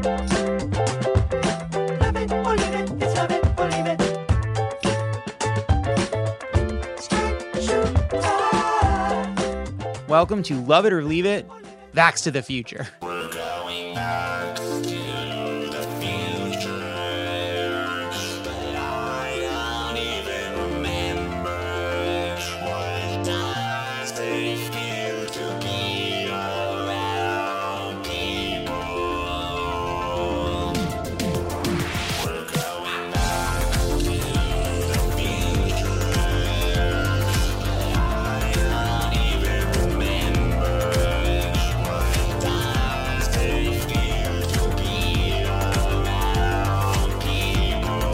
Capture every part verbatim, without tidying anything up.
Love it or leave it, it's love it or leave it. Straight shooter. Welcome to Love It or Leave It, Vax to the Future. We're going back to the future, but I don't even remember what does it feel to be around people. We're going back to the future, but I don't even remember what does it feel to be around people.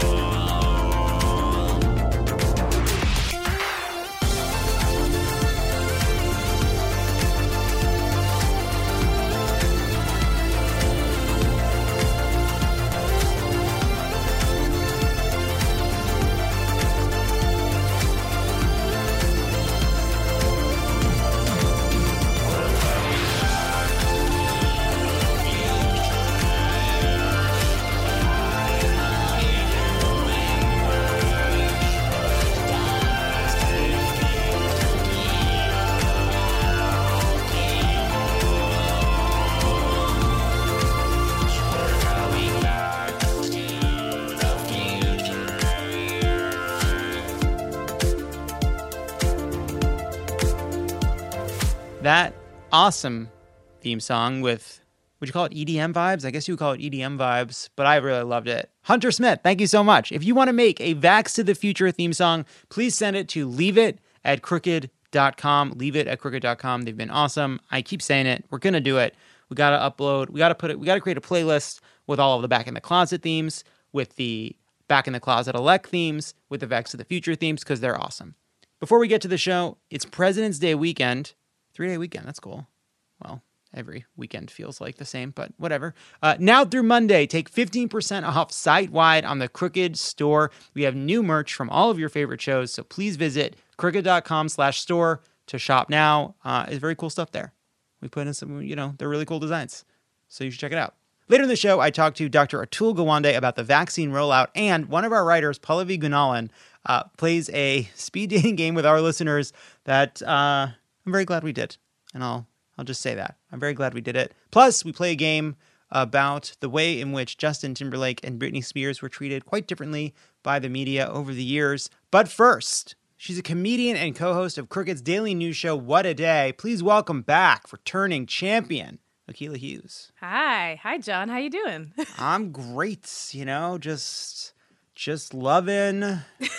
That awesome theme song with, would you call it E D M vibes? I guess you would call it E D M vibes, but I really loved it. Hunter Smith, thank you so much. If you want to make a Vax to the Future theme song, please send it to leave it at crooked dot com. Leave it at crooked dot com. They've been awesome. I keep saying it. We're going to do it. We got to upload. We got to put it. We got to create a playlist with all of the Back in the Closet themes, with the Back in the Closet Elect themes, with the Vax to the Future themes, because they're awesome. Before we get to the show, it's President's Day weekend. Three-day weekend. That's cool. Well, every weekend feels like the same, but whatever. Uh, now through Monday, take fifteen percent off site-wide on the Crooked store. We have new merch from all of your favorite shows, so please visit crooked dot com slash store to shop now. Uh, it's very cool stuff there. We put in some, you know, they're really cool designs, so you should check it out. Later in the show, I talked to Doctor Atul Gawande about the vaccine rollout, and one of our writers, Pallavi Gunalan, uh, plays a speed dating game with our listeners that uh, I'm very glad we did, and I'll I'll just say that. I'm very glad we did it. Plus, we play a game about the way in which Justin Timberlake and Britney Spears were treated quite differently by the media over the years. But first, she's a comedian and co-host of Crooked's daily news show, What a Day. Please welcome back, returning champion, Akilah Hughes. Hi. Hi, John. How you doing? I'm great, you know, just just loving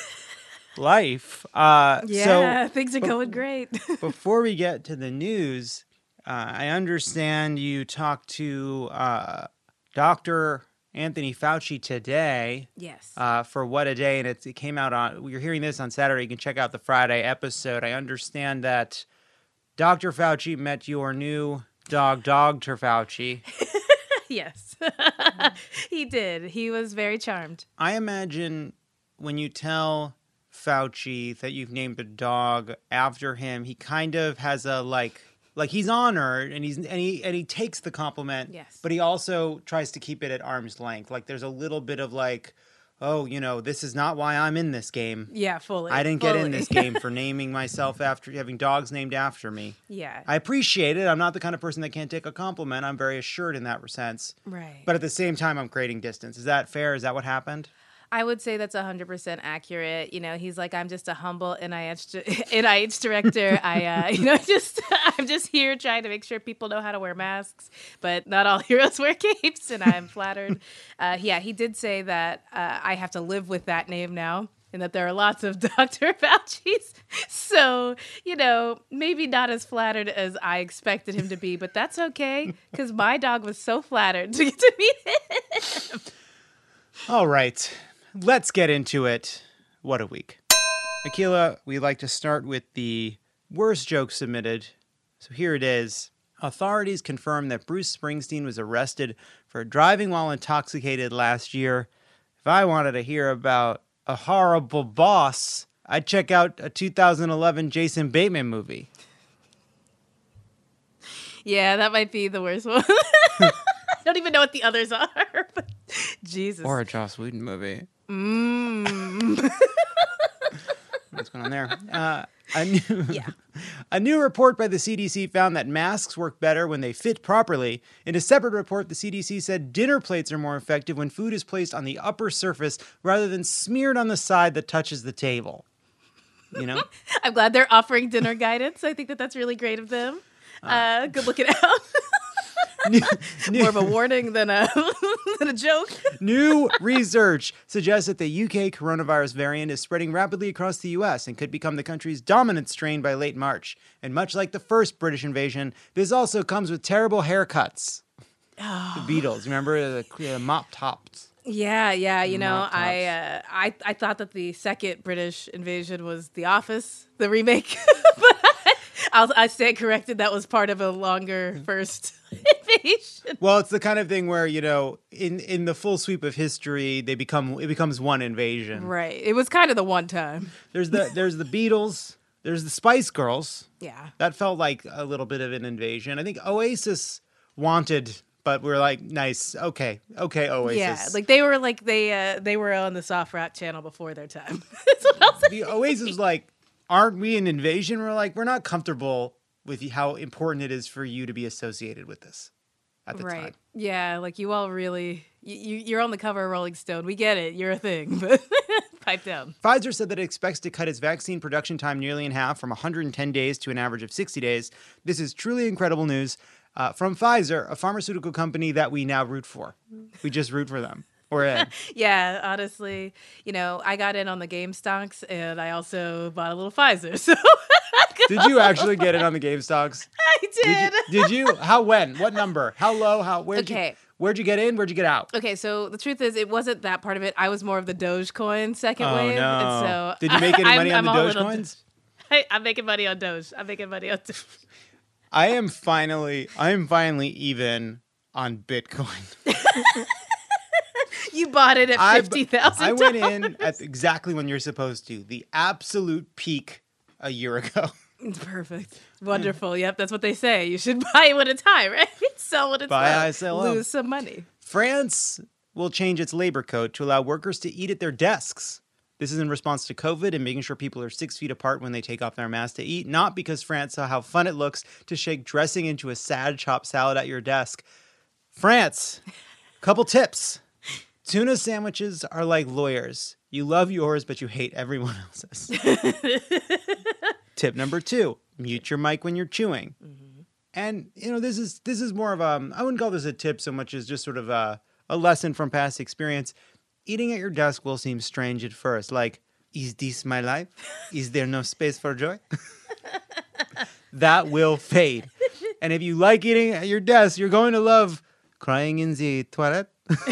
life. Uh, yeah, so things are be- going great. Before we get to the news, uh, I understand you talked to uh, Doctor Anthony Fauci today. Yes. Uh, for What a Day, and it, it came out on, you're hearing this on Saturday, you can check out the Friday episode. I understand that Doctor Fauci met your new dog, Doctor Fauci. Yes. He did. He was very charmed. I imagine when you tell Fauci that you've named a dog after him, he kind of has a like, like he's honored and he's and he and he takes the compliment. Yes. But he also tries to keep it at arm's length. Like there's a little bit of like, oh, you know, this is not why I'm in this game. Yeah, fully. I didn't get in fully. this game for naming myself after having dogs named after me. Yeah. I appreciate it. I'm not the kind of person that can't take a compliment. I'm very assured in that sense. Right. But at the same time, I'm creating distance. Is that fair? Is that what happened? I would say that's one hundred percent accurate. You know, he's like, I'm just a humble N I H, N I H director. I, uh, you know, just I'm just here trying to make sure people know how to wear masks, but not all heroes wear capes, and I'm flattered. Uh, yeah, he did say that uh, I have to live with that name now, and that there are lots of Doctor Fauci's. So, you know, maybe not as flattered as I expected him to be, but that's okay, because my dog was so flattered to get to meet him. All right. Let's get into it. What a week. Akilah, we like to start with the worst joke submitted. So here it is. Authorities confirm that Bruce Springsteen was arrested for driving while intoxicated last year. If I wanted to hear about a horrible boss, I'd check out a two thousand eleven Jason Bateman movie. Yeah, that might be the worst one. I don't even know what the others are. But Jesus. Or a Joss Whedon movie. Mm. What's going on there? Uh, a, new, Yeah. a new report by the C D C found that masks work better when they fit properly. In a separate report, the C D C said dinner plates are more effective when food is placed on the upper surface rather than smeared on the side that touches the table. You know? I'm glad they're offering dinner guidance. I think that that's really great of them. Uh, good looking out. New, More of a warning than a than a joke. new research suggests that the U K coronavirus variant is spreading rapidly across the U S and could become the country's dominant strain by late March. And much like the first British invasion, this also comes with terrible haircuts. Oh. The Beatles, remember the uh, mop tops? Yeah, yeah. You know, Mop I, uh, I I thought that the second British invasion was The Office, the remake, but I, I'll, I stand corrected. That was part of a longer first invasion. Well, it's the kind of thing where, you know, in, in the full sweep of history, they become it becomes one invasion. Right. It was kind of the one time. There's the there's the Beatles, there's the Spice Girls. Yeah. That felt like a little bit of an invasion. I think Oasis wanted, but we're like, nice, okay, okay, Oasis. Yeah, like they were like they uh, they were on the soft rock channel before their time. That's what I'll say. The Oasis was like, aren't we an invasion? We're like, we're not comfortable with how important it is for you to be associated with this at the Right. time. Yeah, like you all really you, you you're on the cover of Rolling Stone. We get it. You're a thing, but pipe down. Pfizer said that it expects to cut its vaccine production time nearly in half from one hundred ten days to an average of sixty days. This is truly incredible news uh, from Pfizer, a pharmaceutical company that we now root for. We just root for them. We're in. Yeah, honestly, you know, I got in on the game stocks and I also bought a little Pfizer. So Did you actually get it on the game stocks? I Did did. you, did you? How, when? What number? How low? How, where'd you, Okay. where'd you get in? Where'd you get out? Okay, so the truth is, it wasn't that part of it. I was more of the Dogecoin second Oh, wave. no. And so Did you make any I'm- money on I'm the all in Dogecoins? Hey, I'm making money on Doge. I'm making money on Doge. I am finally, I am finally even on Bitcoin. You bought it at I- fifty thousand. I went in at exactly when you're supposed to, the absolute peak a year ago. Perfect. Wonderful. Yep, that's what they say. You should buy when it's high, right? Sell when it's Buy low. high, sell low. Lose some money. France will change its labor code to allow workers to eat at their desks. This is in response to COVID and making sure people are six feet apart when they take off their masks to eat, not because France saw how fun it looks to shake dressing into a sad chopped salad at your desk. France, couple tips. Tuna sandwiches are like lawyers. You love yours, but you hate everyone else's. Tip number two, mute your mic when you're chewing. And, you know, this is this is more of a, I wouldn't call this a tip so much as just sort of a, a lesson from past experience. Eating at your desk will seem strange at first. Like, is this my life? Is there no space for joy? That will fade. And if you like eating at your desk, you're going to love crying in the toilet.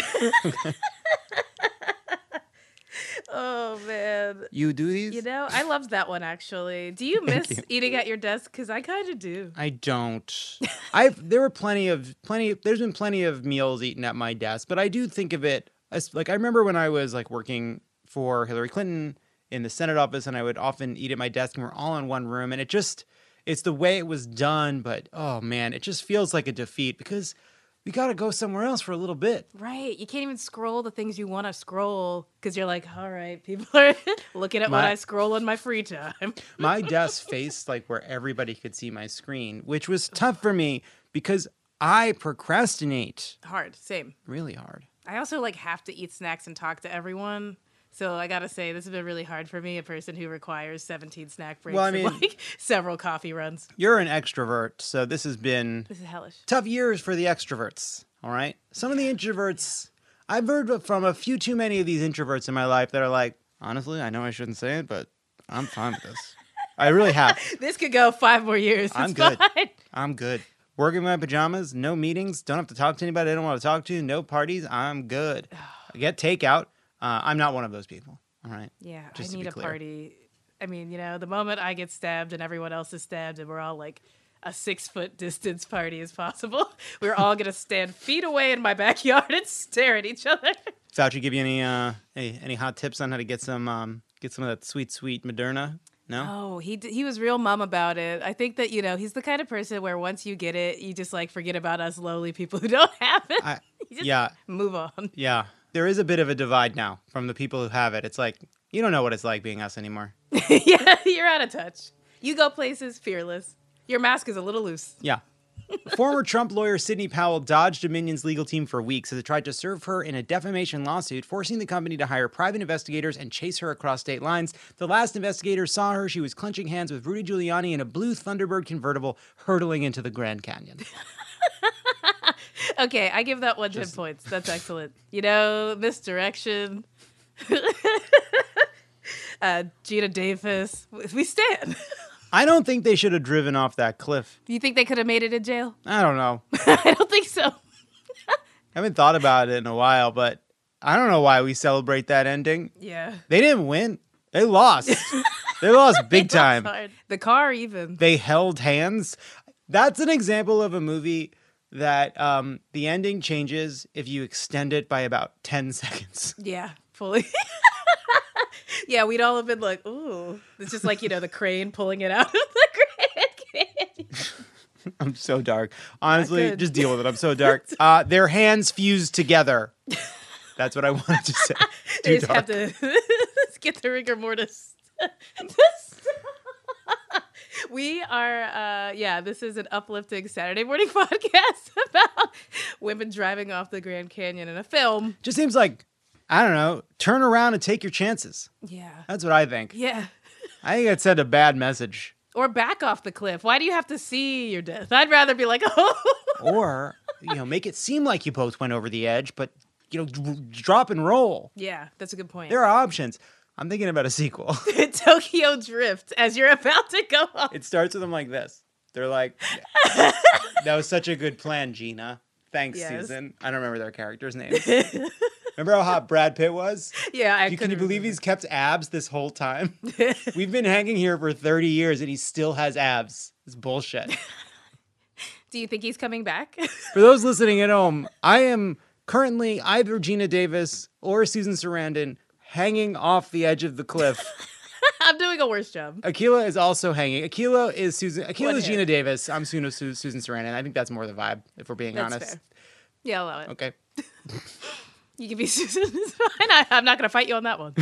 Oh, man. You do these? You know, I loved that one, actually. Do you miss you. eating at your desk? Because I kind of do. I don't. I've there were plenty of plenty. There's been plenty of meals eaten at my desk, but I do think of it as like I remember when I was like working for Hillary Clinton in the Senate office, and I would often eat at my desk, and we're all in one room, and it just it's the way it was done. But oh man, it just feels like a defeat because we got to go somewhere else for a little bit. Right. You can't even scroll the things you want to scroll because you're like, all right, people are looking at what My- I scroll in my free time. My desk faced like where everybody could see my screen, which was tough for me because I procrastinate Hard. Same. really hard. I also like have to eat snacks and talk to everyone. So I gotta say, this has been really hard for me, a person who requires seventeen snack breaks Well, I and mean- like several coffee runs. You're an extrovert, so this has been This is hellish. tough years for the extroverts. All right. Some of the introverts, I've heard from a few too many of these introverts in my life that are like, honestly, I know I shouldn't say it, but I'm fine with this. I really have. This could go five more years. I'm It's good. fine. I'm good. Working in my pajamas, no meetings, don't have to talk to anybody I don't want to talk to, no parties. I'm good. I get takeout. Uh, I'm not one of those people. All right. Yeah, Just I to need be a clear. party. I mean, you know, the moment I get stabbed and everyone else is stabbed and we're all like a six foot distance party as possible, we're all gonna stand feet away in my backyard and stare at each other. Fauci give you any uh any, any hot tips on how to get some um get some of that sweet sweet Moderna? No. Oh, he d- he was real mum about it. I think that, you know, he's the kind of person where once you get it, you just like forget about us lowly people who don't have it. I Just Yeah. move on. Yeah. There is a bit of a divide now from the people who have it. It's like, you don't know what it's like being us anymore. Yeah, you're out of touch. You go places fearless. Your mask is a little loose. Yeah. Former Trump lawyer Sidney Powell dodged Dominion's legal team for weeks as it tried to serve her in a defamation lawsuit, forcing the company to hire private investigators and chase her across state lines. The last investigators saw her. She was clenching hands with Rudy Giuliani in a blue Thunderbird convertible, hurtling into the Grand Canyon. Okay, I give that one ten points. That's excellent. You know, misdirection. uh, Gina Davis. We stand. I don't think they should have driven off that cliff. Do you think they could have made it in jail? I don't know. I don't think so. I haven't thought about it in a while, but I don't know why we celebrate that ending. Yeah. They didn't win. They lost. They lost big They lost time. hard. The car, even. They held hands. That's an example of a movie that um, the ending changes if you extend it by about ten seconds. Yeah, fully. Yeah, we'd all have been like, ooh. It's just like, you know, the crane pulling it out of the Grand Canyon. I'm so dark. Honestly, good. just deal with it. I'm so dark. Uh, their hands fused together. That's what I wanted to say. They Too just have dark. to get the rigor mortis. We are, uh, yeah, this is an uplifting Saturday morning podcast about women driving off the Grand Canyon in a film. Just seems like, I don't know, turn around and take your chances. Yeah. That's what I think. Yeah. I think it sent a bad message. Or back off the cliff. Why do you have to see your death? I'd rather be like, oh. Or, you know, make it seem like you both went over the edge, but, you know, d- drop and roll. Yeah, that's a good point. There are options. I'm thinking about a sequel. Tokyo Drift as you're about to go off. It starts with them like this. They're like, that was such a good plan, Gina. Thanks, Yes. Susan. I don't remember their characters' names. Remember how hot Brad Pitt was? Yeah, I You, can you couldn't believe he's kept abs this whole time? remember. We've been hanging here for thirty years and he still has abs. It's bullshit. Do you think he's coming back? For those listening at home, I am currently either Gina Davis or Susan Sarandon hanging off the edge of the cliff. I'm doing a worse job. Aquila is also hanging. Aquila is Susan. Aquila One is hit. Gina Davis. I'm Susan, Susan Sarandon. I think that's more the vibe, if we're being That's honest. fair. Yeah, I'll allow it. Okay. You can be Susan. It's fine. I, I'm not going to fight you on that one.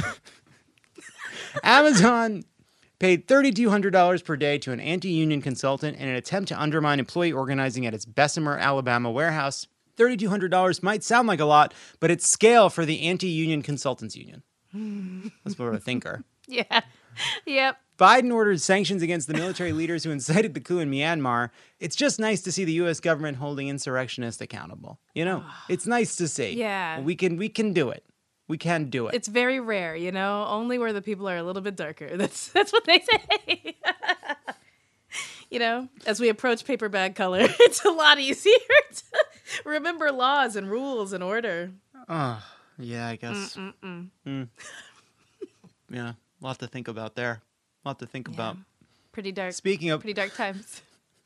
Amazon paid three thousand two hundred dollars per day to an anti-union consultant in an attempt to undermine employee organizing at its Bessemer, Alabama warehouse. three thousand two hundred dollars might sound like a lot, but it's scale for the anti-union consultants union. That's more of a thinker. Yeah. Yep. Biden ordered sanctions against the military leaders who incited the coup in Myanmar. It's just nice to see the U S government holding insurrectionists accountable. You know, it's nice to see. Yeah. We can we can do it. We can do it. It's very rare, you know, only where the people are a little bit darker. That's that's what they say. You know, as we approach paper bag color, it's a lot easier to remember laws and rules and order. Oh, yeah, I guess. Mm. Yeah, a lot to think about there. A lot to think about. Pretty dark. Speaking of, Pretty dark times.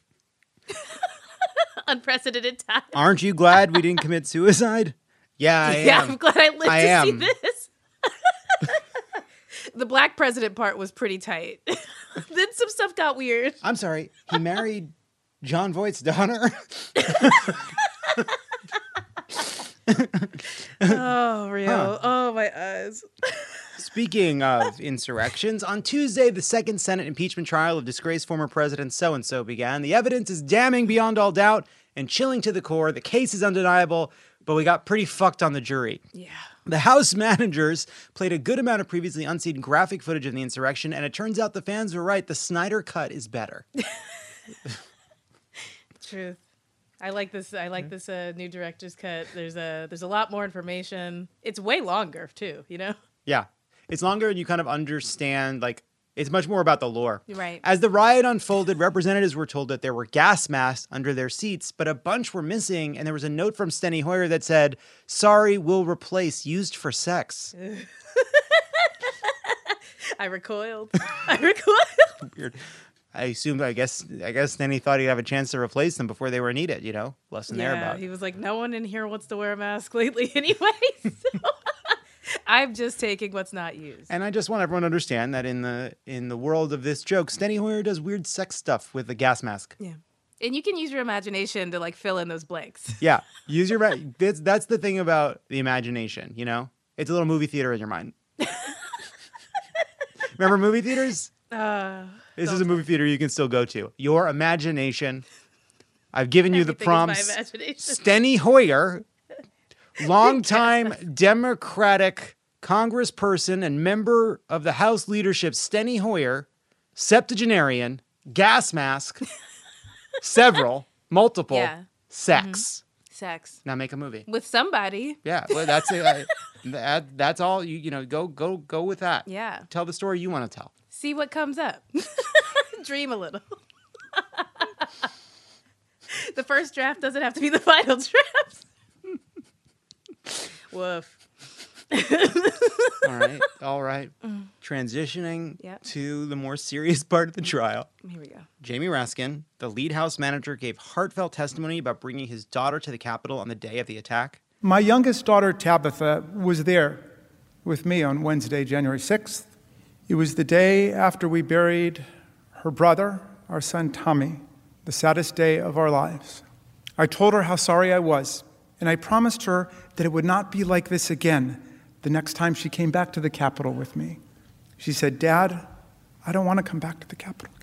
Unprecedented times. aren't you glad we didn't commit suicide? Yeah, I Yeah, am. I'm glad I lived I to am. see this. The black president part was pretty tight. Then some stuff got weird. I'm sorry. He married John Voight's daughter. Oh, Rio. Huh. Oh, my eyes. Speaking of insurrections, on Tuesday, the second Senate impeachment trial of disgraced former President so-and-so began. The evidence is damning beyond all doubt and chilling to the core. The case is undeniable, but we got pretty fucked on the jury. Yeah. The House managers played a good amount of previously unseen graphic footage of the insurrection, and it turns out the fans were right. The Snyder cut is better. Truth. I like this. I like this uh, new director's cut. There's a there's a lot more information. It's way longer too. You know. Yeah. It's longer and you kind of understand, like, it's much more about the lore. You're right. As the riot unfolded, representatives were told that there were gas masks under their seats, but a bunch were missing, and there was a note from Steny Hoyer that said, "Sorry, we'll replace used for sex." I recoiled. I recoiled. Weird. I assumed, I guess, I guess Steny thought he'd have a chance to replace them before they were needed, you know? Lesson there Yeah. about. He was like, no one in here wants to wear a mask lately, anyway. So I'm just taking what's not used. And I just want everyone to understand that in the in the world of this joke, Steny Hoyer does weird sex stuff with a gas mask. Yeah. And you can use your imagination to like fill in those blanks. Yeah, use your ma- that's that's the thing about the imagination. You know, it's a little movie theater in your mind. Remember movie theaters? Uh, This is a movie theater you can still go to. Your imagination. I've given you the Everything is my prompts. imagination. Steny Hoyer, longtime Democratic congressperson and member of the House leadership, Steny Hoyer, septuagenarian, gas mask, several, multiple, Yeah. sex. Sex Now make a movie. with somebody. Yeah, well, that's it. Uh, that, that's all. You you know, go go go with that. Yeah. Tell the story you want to tell. See what comes up. Dream a little. The first draft doesn't have to be the final draft. Woof. All right, all right. Transitioning Yep. to the more serious part of the trial. Here we go. Jamie Raskin, the lead house manager, gave heartfelt testimony about bringing his daughter to the Capitol on the day of the attack. My youngest daughter, Tabitha, was there with me on Wednesday, January sixth. It was the day after we buried her brother, our son Tommy, the saddest day of our lives. I told her how sorry I was, and I promised her that it would not be like this again the next time she came back to the Capitol with me. She said, "Dad, I don't want to come back to the Capitol."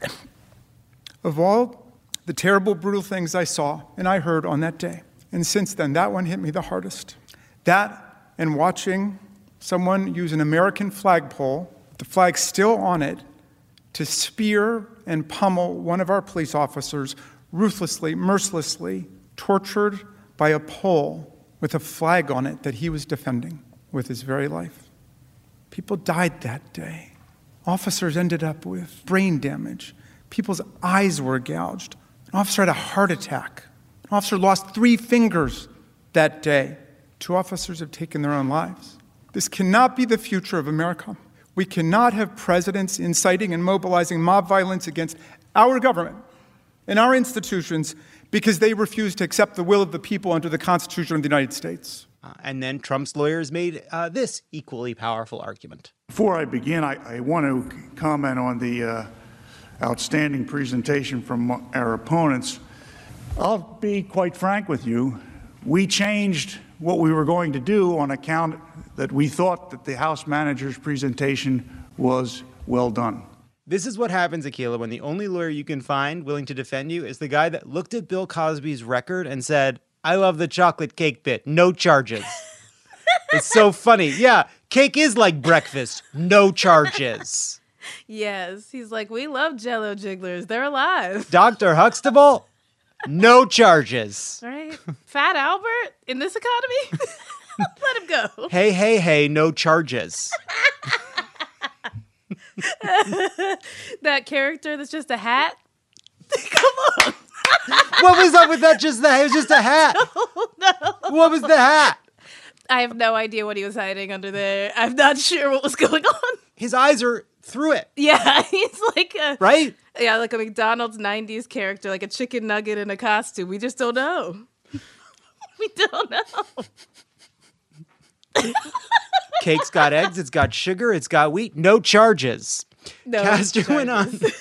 Of all the terrible, brutal things I saw and I heard on that day, and since then, that one hit me the hardest. That and watching someone use an American flagpole, the flag still on it, to spear and pummel one of our police officers ruthlessly, mercilessly, tortured by a pole with a flag on it that he was defending with his very life. People died that day. Officers ended up with brain damage. People's eyes were gouged. An officer had a heart attack. An officer lost three fingers that day. Two officers have taken their own lives. This cannot be the future of America. We cannot have presidents inciting and mobilizing mob violence against our government and our institutions because they refuse to accept the will of the people under the Constitution of the United States. Uh, and then Trump's lawyers made uh, this equally powerful argument. Before I begin, I, I want to comment on the uh, outstanding presentation from our opponents. I'll be quite frank with you. We changed what we were going to do on account that we thought that the House manager's presentation was well done. This is what happens, Akilah, when the only lawyer you can find willing to defend you is the guy that looked at Bill Cosby's record and said, "I love the chocolate cake bit, no charges." It's so funny. Yeah, cake is like breakfast, no charges. Yes. He's like, we love Jello jigglers. They're alive. Doctor Huxtable, no charges. Right? Fat Albert in this economy? Let him go. Hey, hey, hey, no charges. That character that's just a hat? Come on. What was up with that? Just that? It was just a hat. No. What was the hat? I have no idea what he was hiding under there. I'm not sure what was going on. His eyes are through it, Yeah, he's like a right? yeah, like a McDonald's nineties character, like a chicken nugget in a costume. We just don't know. We don't know. Cake's got eggs, it's got sugar, it's got wheat, no charges. No Castor went on. charges.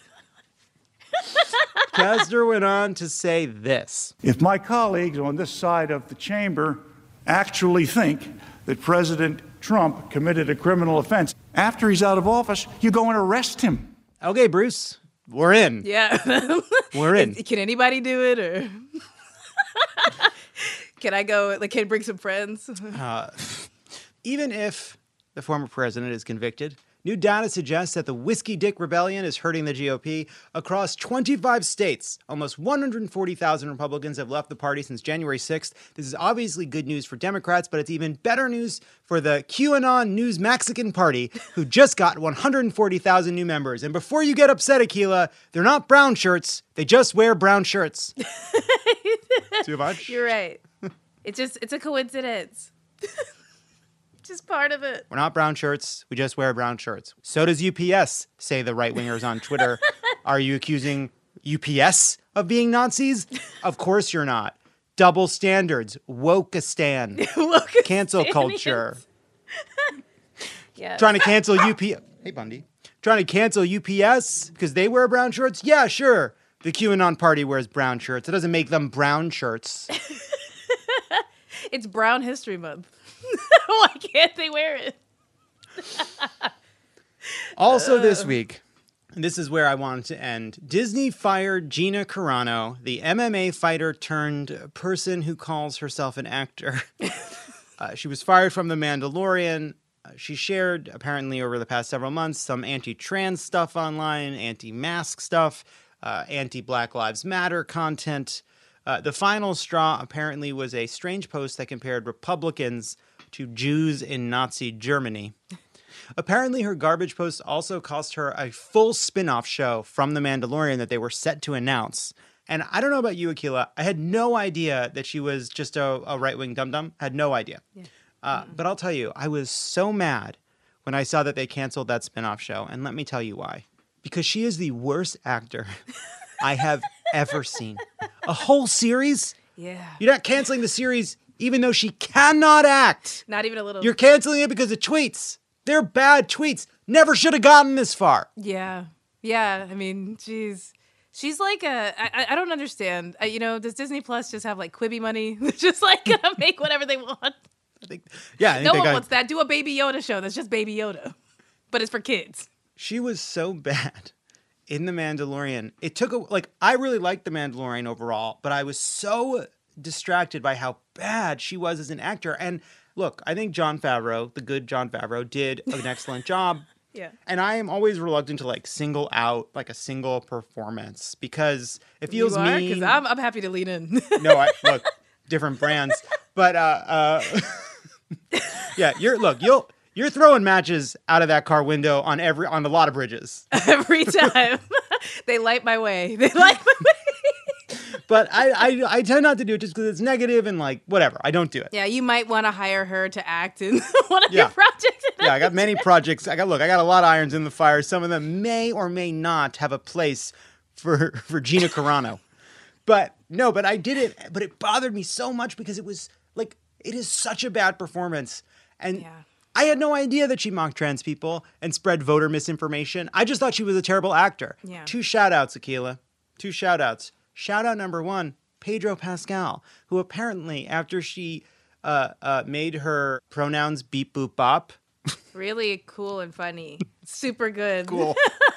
Castor went on to say this. If my colleagues on this side of the chamber actually think that President Trump committed a criminal offense, after he's out of office, you go and arrest him. Okay, Bruce, we're in. Yeah. We're in. Can anybody do it or can I go like can I bring some friends? Uh, even if the former president is convicted, new data suggests that the Whiskey Dick Rebellion is hurting the G O P. Across twenty-five states, almost one hundred forty thousand Republicans have left the party since January sixth. This is obviously good news for Democrats, but it's even better news for the QAnon News Mexican Party, who just got one hundred forty thousand new members. And before you get upset, Akilah, they're not brown shirts. They just wear brown shirts. Too much? You're right. It's just it's a coincidence. Just part of it. We're not brown shirts. We just wear brown shirts. So does U P S, say the right-wingers on Twitter. Are you accusing U P S of being Nazis? Of course you're not. Double standards. Wokeistan. Wokeistanians. Cancel culture. Yeah. Trying to cancel U P S. Hey, Bundy. Trying to cancel U P S because they wear brown shirts? Yeah, sure. The QAnon party wears brown shirts. It doesn't make them brown shirts. It's Brown History Month. Why can't they wear it? Also this week, and this is where I wanted to end, Disney fired Gina Carano, the M M A fighter turned person who calls herself an actor. uh, she was fired from The Mandalorian. Uh, she shared, apparently over the past several months, some anti-trans stuff online, anti-mask stuff, uh, anti-Black Lives Matter content. Uh, the final straw apparently was a strange post that compared Republicans to Jews in Nazi Germany. Apparently, her garbage post also cost her a full spin-off show from The Mandalorian that they were set to announce. And I don't know about you, Akilah. I had no idea that she was just a, a right-wing dum-dum. Had no idea. Yeah. Uh, mm-hmm. But I'll tell you, I was so mad when I saw that they canceled that spin-off show. And let me tell you why. Because she is the worst actor I have ever seen. A whole series? Yeah. You're not canceling the series even though she cannot act. Not even a little. You're canceling it because of tweets. They're bad tweets. Never should have gotten this far. Yeah. Yeah. I mean, geez. She's like a, I, I don't understand. Uh, you know, does Disney Plus just have like Quibi money? They're just like gonna make whatever they want. I think, yeah. I think no they one got, wants that. Do a Baby Yoda show that's just Baby Yoda, but it's for kids. She was so bad in The Mandalorian. It took a, like, I really liked The Mandalorian overall, but I was so distracted by how bad she was as an actor. And look, I think Jon Favreau, the good Jon Favreau, did an excellent job. Yeah. And I am always reluctant to like single out like a single performance because it feels you are? mean. Because I'm, I'm happy to lean in. No, I look, different brands. But uh, uh yeah, you're look, you'll you're throwing matches out of that car window on every on a lot of bridges. Every time. They light my way. They light my way. But I, I I tend not to do it just because it's negative and like whatever. I don't do it. Yeah, you might want to hire her to act in one of Yeah. your projects. Yeah, I got many projects. I got look, I got a lot of irons in the fire. Some of them may or may not have a place for for Gina Carano. But no, but I did it. But it bothered me so much because it was like it is such a bad performance. And Yeah. I had no idea that she mocked trans people and spread voter misinformation. I just thought she was a terrible actor. Yeah. Two shout outs, Akilah. Two shout outs. Shout out number one, Pedro Pascal, who apparently, after she uh, uh, made her pronouns beep boop bop, Really cool and funny. Super good. cool,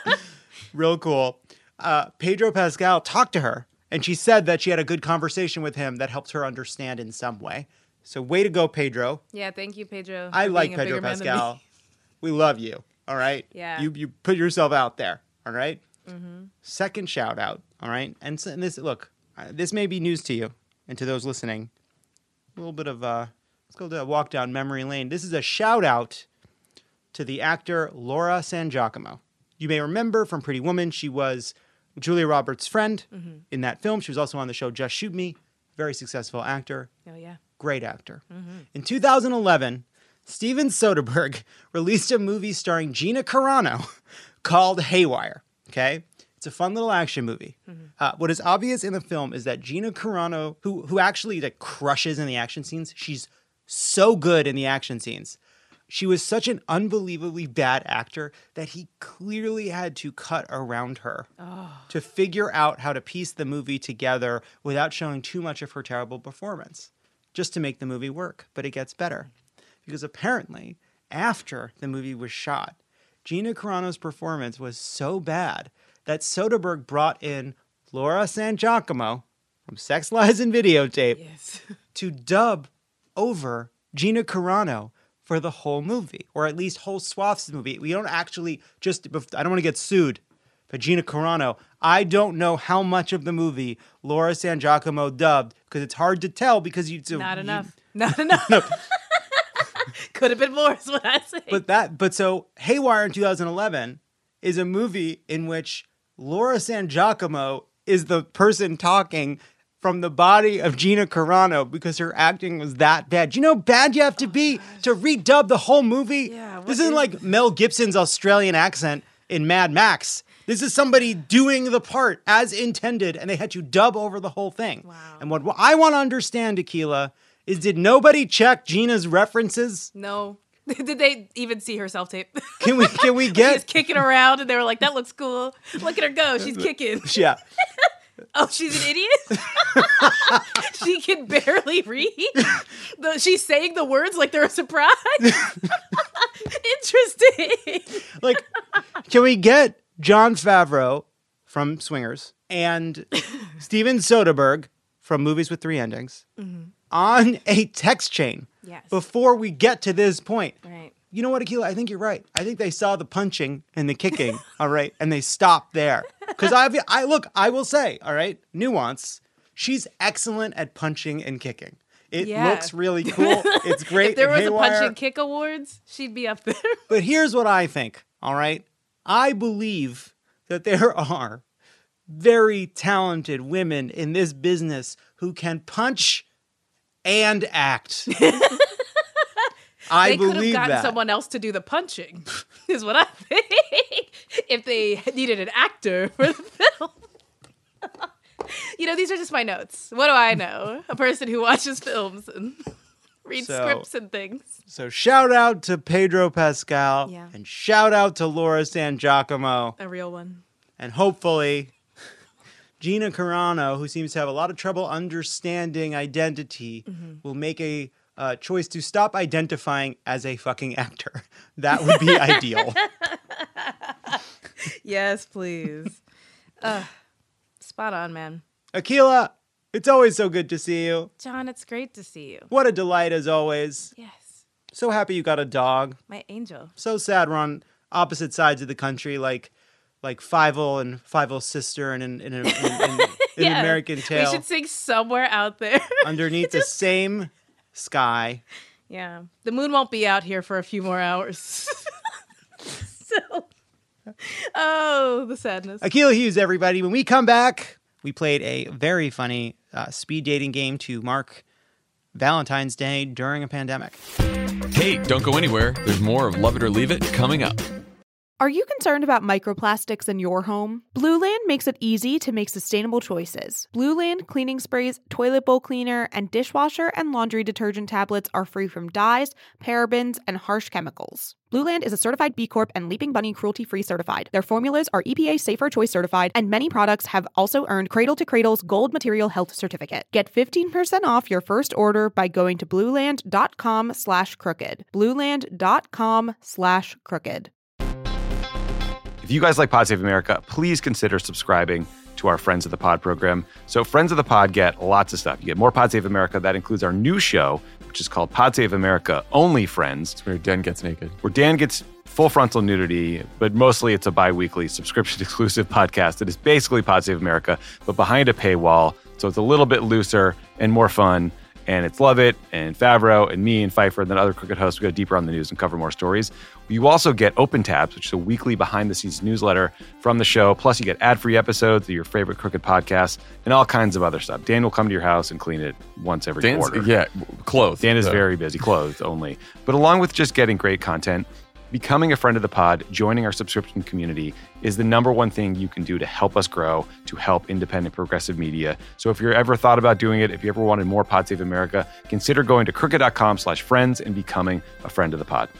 real cool, uh, Pedro Pascal talked to her, and she said that she had a good conversation with him that helped her understand in some way. So way to go, Pedro. Yeah, thank you, Pedro. I for like being a Pedro bigger man than me. Pascal. We love you. All right. Yeah. You you put yourself out there. All right? Mm-hmm. Second shout out. All right. And, so, and this look, uh, this may be news to you and to those listening. A little bit of uh, let's go to a walk down memory lane. This is a shout out to the actor Laura San Giacomo. You may remember from Pretty Woman, she was Julia Roberts' friend Mm-hmm. in that film. She was also on the show Just Shoot Me. Very successful actor. Oh, yeah. Great actor. In two thousand eleven, Steven Soderbergh released a movie starring Gina Carano called Haywire. Okay? It's a fun little action movie. Uh, what is obvious in the film is that Gina Carano, who who actually like crushes in the action scenes, she's so good in the action scenes. She was such an unbelievably bad actor that he clearly had to cut around her to figure out how to piece the movie together without showing too much of her terrible performance, just to make the movie work. But it gets better. Because apparently, after the movie was shot, Gina Carano's performance was so bad that Soderbergh brought in Laura San Giacomo from Sex, Lies, and Videotape Yes. to dub over Gina Carano for the whole movie, or at least whole swaths of the movie. We don't actually just, I don't want to get sued, but Gina Carano, I don't know how much of the movie Laura San Giacomo dubbed, because it's hard to tell because you... So Not you- enough. Not enough. Could have been more, is what I say. But that, but so Haywire in two thousand eleven is a movie in which Laura San Giacomo is the person talking from the body of Gina Carano because her acting was that bad. Do you know how bad you have to be to redub the whole movie? Yeah, what this isn't is like this? Mel Gibson's Australian accent in Mad Max. This is somebody doing the part as intended, and they had to dub over the whole thing. Wow. And what I want to understand, Akilah, is did nobody check Gina's references? No. Did they even see her self tape? Can we can we She's get kicking around, and they were like, "That looks cool. Look at her go. She's kicking." yeah. Oh, she's an idiot? She can barely read? The, she's saying the words like they're a surprise? Interesting. Like, can we get Jon Favreau from Swingers and Steven Soderbergh from Movies with Three Endings mm-hmm. on a text chain Yes. before we get to this point? Right. You know what, Akilah? I think you're right. I think they saw the punching and the kicking, all right, and they stopped there. Because I, I look, I will say, all right, nuance. She's excellent at punching and kicking. It Yeah. looks really cool. It's great. If there was Haywire. a punch and kick awards, she'd be up there. But here's what I think, all right? I believe that there are very talented women in this business who can punch and act. I They could have believe gotten that. someone else to do the punching, is what I think. If they needed an actor for the film. You know, these are just my notes. What do I know? A person who watches films and reads So- scripts and things. So shout out to Pedro Pascal Yeah. and shout out to Laura San Giacomo. A real one. And hopefully Gina Carano, who seems to have a lot of trouble understanding identity, Mm-hmm. will make a uh, choice to stop identifying as a fucking actor. That would be ideal. Yes, please. uh, spot on, man. Akilah, it's always so good to see you. John, it's great to see you. What a delight as always. Yes. So happy you got a dog. My angel. So sad we're on opposite sides of the country, like like Fievel and Fievel's sister and in, in, in, in, in, in Yeah. American Tale. We should sing somewhere out there. Underneath the same sky. Yeah. The moon won't be out here for a few more hours. So, oh, the sadness. Akilah Hughes, everybody. When we come back, we played a very funny uh, speed dating game to mark Valentine's Day during a pandemic. Hey, don't go anywhere. There's more of Love It or Leave It coming up. Are you concerned about microplastics in your home? Blue Land makes it easy to make sustainable choices. Blue Land cleaning sprays, toilet bowl cleaner, and dishwasher and laundry detergent tablets are free from dyes, parabens, and harsh chemicals. Blue Land is a certified B Corp and Leaping Bunny cruelty-free certified. Their formulas are E P A Safer Choice certified, and many products have also earned Cradle to Cradle's Gold Material Health Certificate. Get fifteen percent off your first order by going to blueland.com slash crooked. blueland.com slash crooked. If you guys like Pod Save America, please consider subscribing to our Friends of the Pod program. So Friends of the Pod get lots of stuff. You get more Pod Save America. That includes our new show, which is called Pod Save America Only Friends, Where Dan gets naked. where Dan gets full frontal nudity, but mostly it's a bi-weekly subscription-exclusive podcast that is basically Pod Save America, but behind a paywall. So it's a little bit looser and more fun. And it's Love It and Favreau and me and Pfeiffer and then other Crooked hosts. We go deeper on the news and cover more stories. You also get Open Tabs, which is a weekly behind-the-scenes newsletter from the show. Plus, you get ad-free episodes of your favorite Crooked podcasts and all kinds of other stuff. Dan will come to your house and clean it once every Dan's, quarter. yeah, clothes. Dan is So- very busy, clothed only. But along with just getting great content, becoming a friend of the pod, joining our subscription community is the number one thing you can do to help us grow, to help independent progressive media. So if you're ever thought about doing it, if you ever wanted more Pod Save America, consider going to crooked.com slash friends and becoming a friend of the pod.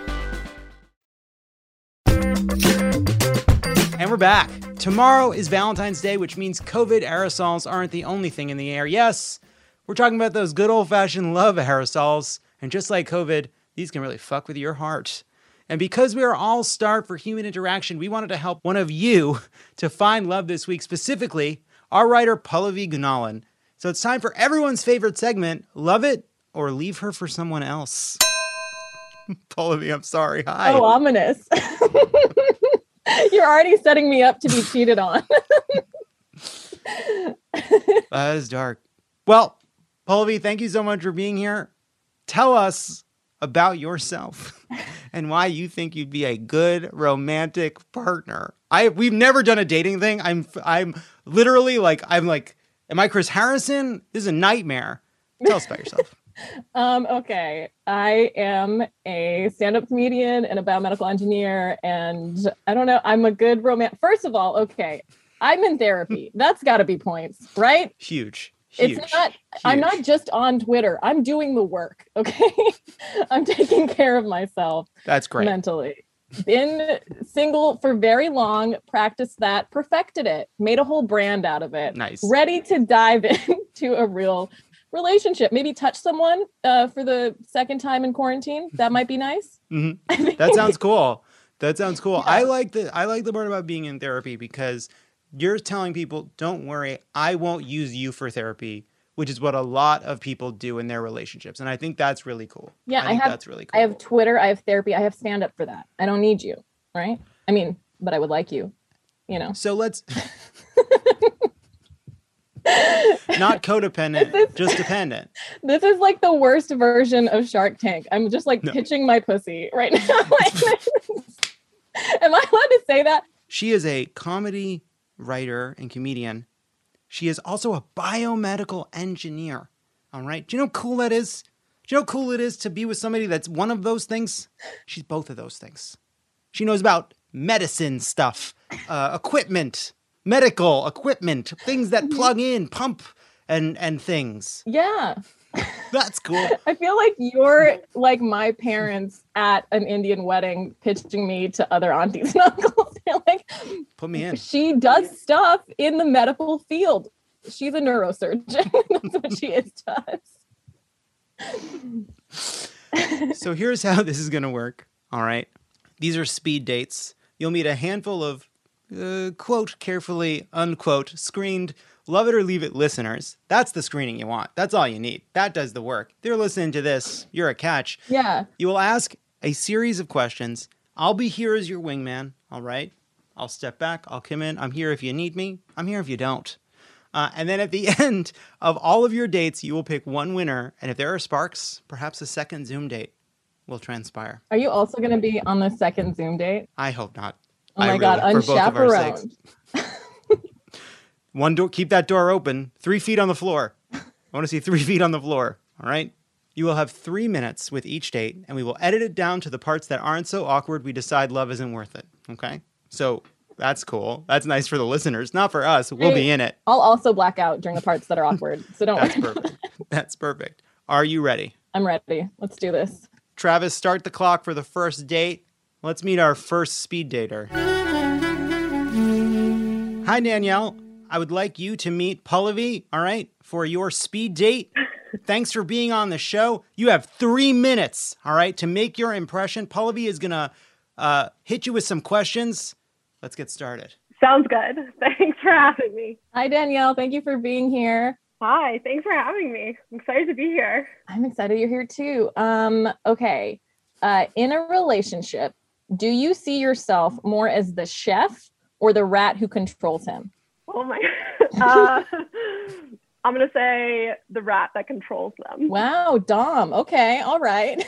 And we're back. Tomorrow is Valentine's Day, which means COVID aerosols aren't the only thing in the air. Yes, we're talking about those good old-fashioned love aerosols. And just like COVID, these can really fuck with your heart. And because we are all starved for human interaction, we wanted to help one of you to find love this week, specifically our writer Pallavi Gunalan. So it's time for everyone's favorite segment, Love It or Leave Her for Someone Else. Pallavi, I'm sorry. Hi. Oh, ominous. You're already setting me up to be cheated on. That is dark. Well, Pallavi, thank you so much for being here. Tell us about yourself and why you think you'd be a good romantic partner. I we've never done a dating thing. I'm I'm literally like I'm like, am I Chris Harrison? This is a nightmare. Tell us about yourself. Um, okay. I am a stand-up comedian and a biomedical engineer. And I don't know, I'm a good romance. First of all, okay, I'm in therapy. That's got to be points, right? Huge. Huge. It's not, I'm Huge. not just on Twitter. I'm doing the work, okay? I'm taking care of myself That's great. mentally. been single for very long, practiced that, perfected it, made a whole brand out of it. Nice. Ready to dive into a real relationship. Maybe touch someone uh, for the second time in quarantine. That might be nice. Mm-hmm. That sounds cool. That sounds cool. Yeah. I like the I like the part about being in therapy because you're telling people, don't worry, I won't use you for therapy, which is what a lot of people do in their relationships. And I think that's really cool. Yeah, I, I think have that's really cool. I have Twitter, I have therapy, I have stand up for that. I don't need you, right? I mean, but I would like you, you know. So let's not codependent, This is- just dependent. This is like the worst version of Shark Tank. I'm just like No. pitching my pussy right now. Am I allowed to say that? She is a comedy writer and comedian. She is also a biomedical engineer. All right. Do you know how cool that is? Do you know how cool it is to be with somebody that's one of those things? She's both of those things. She knows about medicine stuff, uh, equipment, medical equipment, things that plug in, pump, and and things. Yeah. That's cool. I feel like you're like my parents at an Indian wedding pitching me to other aunties and uncles. They're like, Put me in. she does stuff in the medical field. She's a neurosurgeon. That's what she is to us. So here's how this is going to work. All right. These are speed dates. You'll meet a handful of, uh, quote, carefully, unquote, screened Love It or Leave It listeners. That's the screening you want. That's all you need. That does the work. They're listening to this. You're a catch. Yeah. You will ask a series of questions. I'll be here as your wingman. All right. I'll step back. I'll come in. I'm here if you need me. I'm here if you don't. Uh, and then at the end of all of your dates, you will pick one winner. And if there are sparks, perhaps a second Zoom date will transpire. Are you also going to be on the second Zoom date? I hope not. Oh I my really- God, for both of our sakes. unchaperoned. One door, keep that door open. Three feet on the floor. I want to see three feet on the floor. All right. You will have three minutes with each date, and we will edit it down to the parts that aren't so awkward. We decide love isn't worth it. Okay. So that's cool. That's nice for the listeners, not for us. We'll be in it. I'll also black out during the parts that are awkward. So don't That's worry. perfect. That's perfect. Are you ready? I'm ready. Let's do this. Travis, start the clock for the first date. Let's meet our first speed dater. Hi, Danielle. I would like you to meet Pallavi, all right, for your speed date. Thanks for being on the show. You have three minutes, all right, to make your impression. Pallavi is going to uh, hit you with some questions. Let's get started. Sounds good. Thanks for having me. Hi, Danielle. Thank you for being here. Hi, thanks for having me. I'm excited to be here. I'm excited you're here too. Um, okay. Uh, in a relationship, do you see yourself more as the chef or the rat who controls him? Oh my. Uh, I'm going to say the rat that controls them. Wow, Dom. Okay. All right.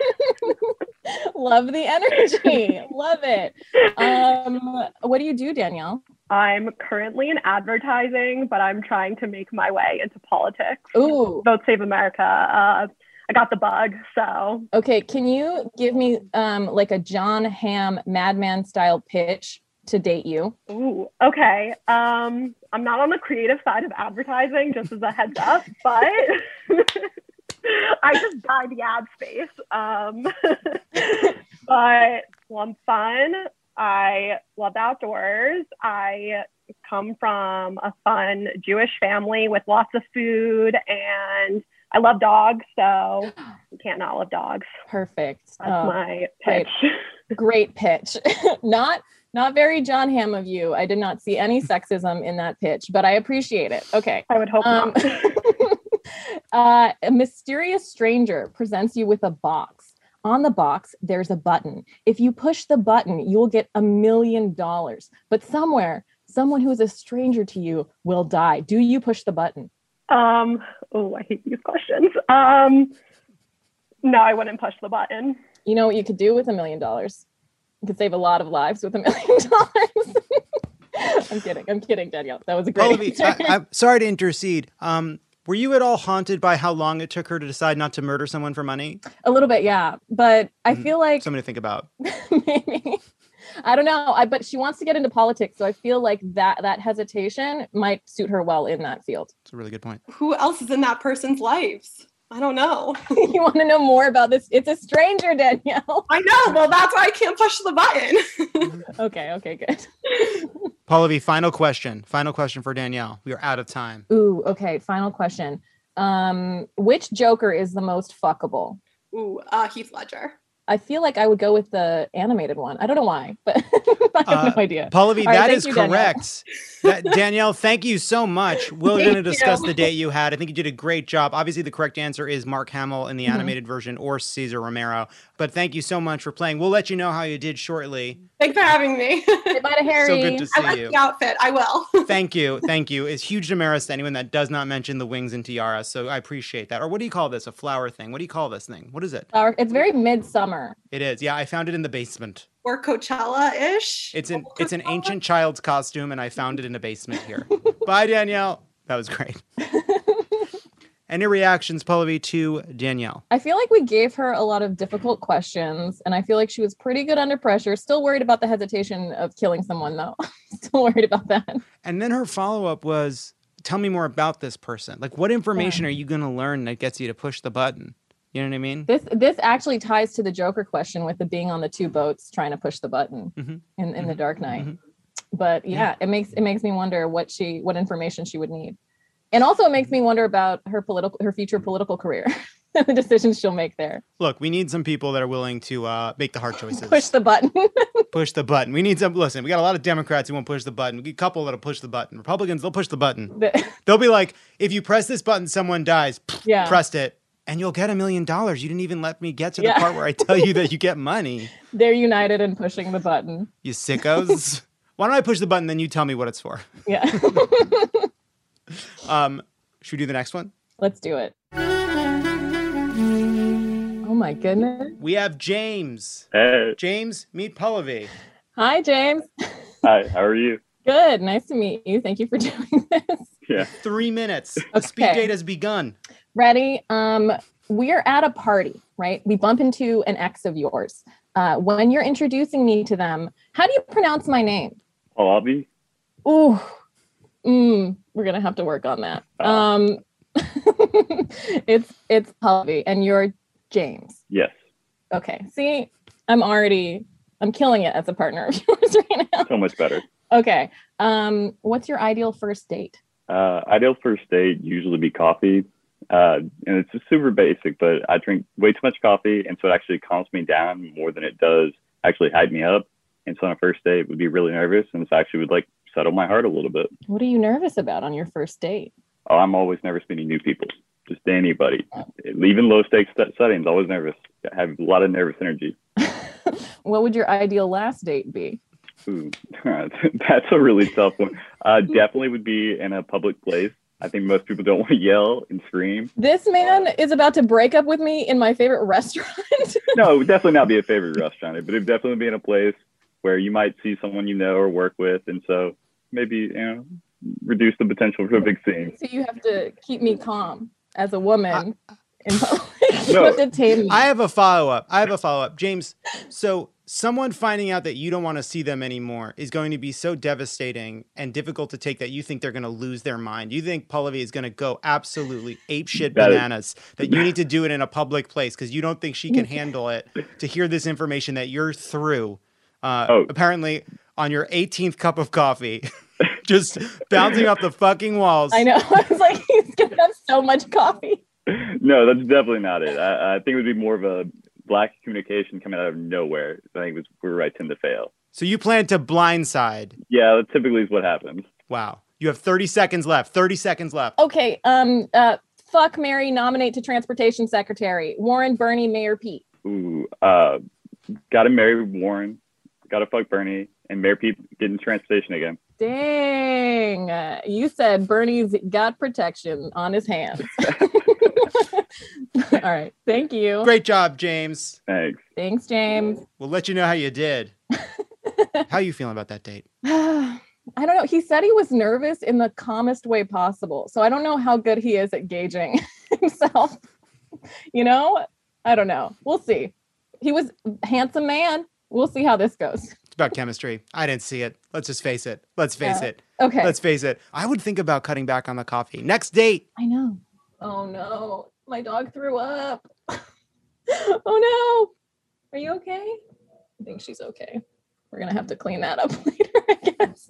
Love the energy. Love it. Um, what do you do, Danielle? I'm currently in advertising, but I'm trying to make my way into politics. Ooh. Vote Save America. Uh, I got the bug, so. Okay. Can you give me um, like a John Hamm Madman style pitch to date you? Ooh, okay. Um, I'm not on the creative side of advertising, just as a heads up, but I just buy the ad space. Um, but well, I'm fun. I love the outdoors. I come from a fun Jewish family with lots of food, and I love dogs, so you can't not love dogs. Perfect. That's Oh, my great. pitch. Great pitch. Not not very John Hamm of you. I did not see any sexism in that pitch, but I appreciate it. Okay. I would hope Um, not. uh, a mysterious stranger presents you with a box. On the box, there's a button. If you push the button, you'll get a million dollars. But somewhere, someone who is a stranger to you will die. Do you push the button? Um, oh, I hate these questions. Um, no, I wouldn't push the button. You know what you could do with a million dollars? You could save a lot of lives with a million dollars. I'm kidding. I'm kidding, Danielle. That was a great Pallavi, answer. I, I'm sorry to intercede. Um, were you at all haunted by how long it took her to decide not to murder someone for money? A little bit, yeah. But I feel like Something to think about. maybe I don't know. I but she wants to get into politics, so I feel like that that hesitation might suit her well in that field. It's a really good point. Who else is in that person's lives? I don't know. You want to know more about this? It's a stranger, Danielle. I know. Well, that's why I can't push the button. Okay, okay, good. Pallavi, final question. Final question for Danielle. We are out of time. Ooh, okay, final question. Um, which Joker is the most fuckable? Ooh, uh, Heath Ledger. I feel like I would go with the animated one. I don't know why, but I have Uh, no idea. Pallavi, All right, that thank is you, Danielle. correct. That, Danielle, thank you so much. We're Thank going to discuss you. the date you had. I think you did a great job. Obviously, the correct answer is Mark Hamill in the Mhm. animated version or Cesar Romero. But thank you so much for playing. We'll let you know how you did shortly. Thanks for having me. Say bye to Harry. So good to I see like you. the outfit. I will. Thank you. Thank you. It's huge demerits to anyone that does not mention the wings and tiaras. So I appreciate that. Or what do you call this? A flower thing? What do you call this thing? What is it? Flower- It's very midsummer. It is. Yeah, I found it in the basement. Or Coachella-ish. It's an it's an ancient child's costume, and I found it in a basement here. Bye, Danielle. That was great. Any reactions, Pallavi, to Danielle? I feel like we gave her a lot of difficult questions, and I feel like she was pretty good under pressure. Still worried about the hesitation of killing someone, though. Still worried about that. And then her follow up was, tell me more about this person. Like, what information Yeah. are you going to learn that gets you to push the button? You know what I mean? This this actually ties to the Joker question with the being on the two boats trying to push the button Mhm. in, in the Dark Knight. Mhm. But yeah, it makes it makes me wonder what she what information she would need. And also it makes me wonder about her political her future political career and the decisions she'll make there. Look, we need some people that are willing to uh, make the hard choices. Push the button. Push the button. We need some. Listen, we got a lot of Democrats who won't push the button. We got a couple that'll push the button. Republicans, they'll push the button. The- They'll be like, if you press this button, someone dies. Yeah. Pressed it, and you'll get a million dollars. You didn't even let me get to the Yeah. part where I tell you that you get money. They're united in pushing the button. You sickos. Why don't I push the button, then you tell me what it's for? Yeah. Um, should we do the next one? Let's do it. Oh my goodness. We have James. Hey, James, meet Pallavi. Hi, James. hi, how are you? Good. Nice to meet you. Thank you for doing this. Yeah. Three minutes. The speed Okay. date has begun. Ready? Um, we're at a party, right? We bump into an ex of yours. Uh, when you're introducing me to them, how do you pronounce my name? Pallavi? Ooh, mm, we're gonna have to work on that. Um, it's it's Pallavi, and you're James. Yes. Okay. See, I'm already I'm killing it as a partner of yours right now. So much better. Okay. Um, what's your ideal first date? Uh, ideal first date usually be coffee. Uh, and it's just super basic, but I drink way too much coffee. And so it actually calms me down more than it does actually hype me up. And so on a first date would be really nervous. And this actually would like settle my heart a little bit. What are you nervous about on your first date? Oh, I'm always nervous meeting new people. Just anybody. Even low stakes set- settings, always nervous. I have a lot of nervous energy. What would your ideal last date be? Ooh, that's a really tough one. Uh, definitely would be in a public place. I think most people don't want to yell and scream. This man is about to break up with me in my favorite restaurant. No, it would definitely not be a favorite restaurant, but it would definitely be in a place where you might see someone you know or work with. And so maybe, you know, reduce the potential for a big scene. So you have to keep me calm as a woman in public. You No, have to tame me. I have a follow up. I have a follow up. James, so someone finding out that you don't want to see them anymore is going to be so devastating and difficult to take that you think they're going to lose their mind. You think Pallavi is going to go absolutely apeshit That is- bananas, that you need to do it in a public place because you don't think she can handle it to hear this information that you're through. Uh, Oh. Apparently on your eighteenth cup of coffee, just bouncing off the fucking walls. I know. I was like, he's gonna have so much coffee. No, that's definitely not it. I, I think it would be more of a lack of communication coming out of nowhere. I think it's where I tend to fail. So you plan to blindside. Yeah, that typically is what happens. Wow. You have thirty seconds left. thirty seconds left. Okay. Um. Uh. Fuck, Mary, nominate to transportation secretary. Warren, Bernie, Mayor Pete. Ooh, uh, gotta marry Warren, gotta fuck Bernie, and Mayor Pete get in transportation again. Dang. Uh, you said Bernie's got protection on his hands. All right. Thank you. Great job, James. Thanks. Thanks, James. We'll let you know how you did. How are you feeling about that date? I don't know. He said he was nervous in the calmest way possible. So I don't know how good he is at gauging himself. You know, I don't know. We'll see. He was a handsome man. We'll see how this goes. It's about chemistry. I didn't see it. Let's just face it. Let's face Yeah. it. Okay. Let's face it. I would think about cutting back on the coffee. Next date. I know. Oh no. My dog threw up. Oh no. Are you okay? I think she's okay. We're gonna have to clean that up later, I guess.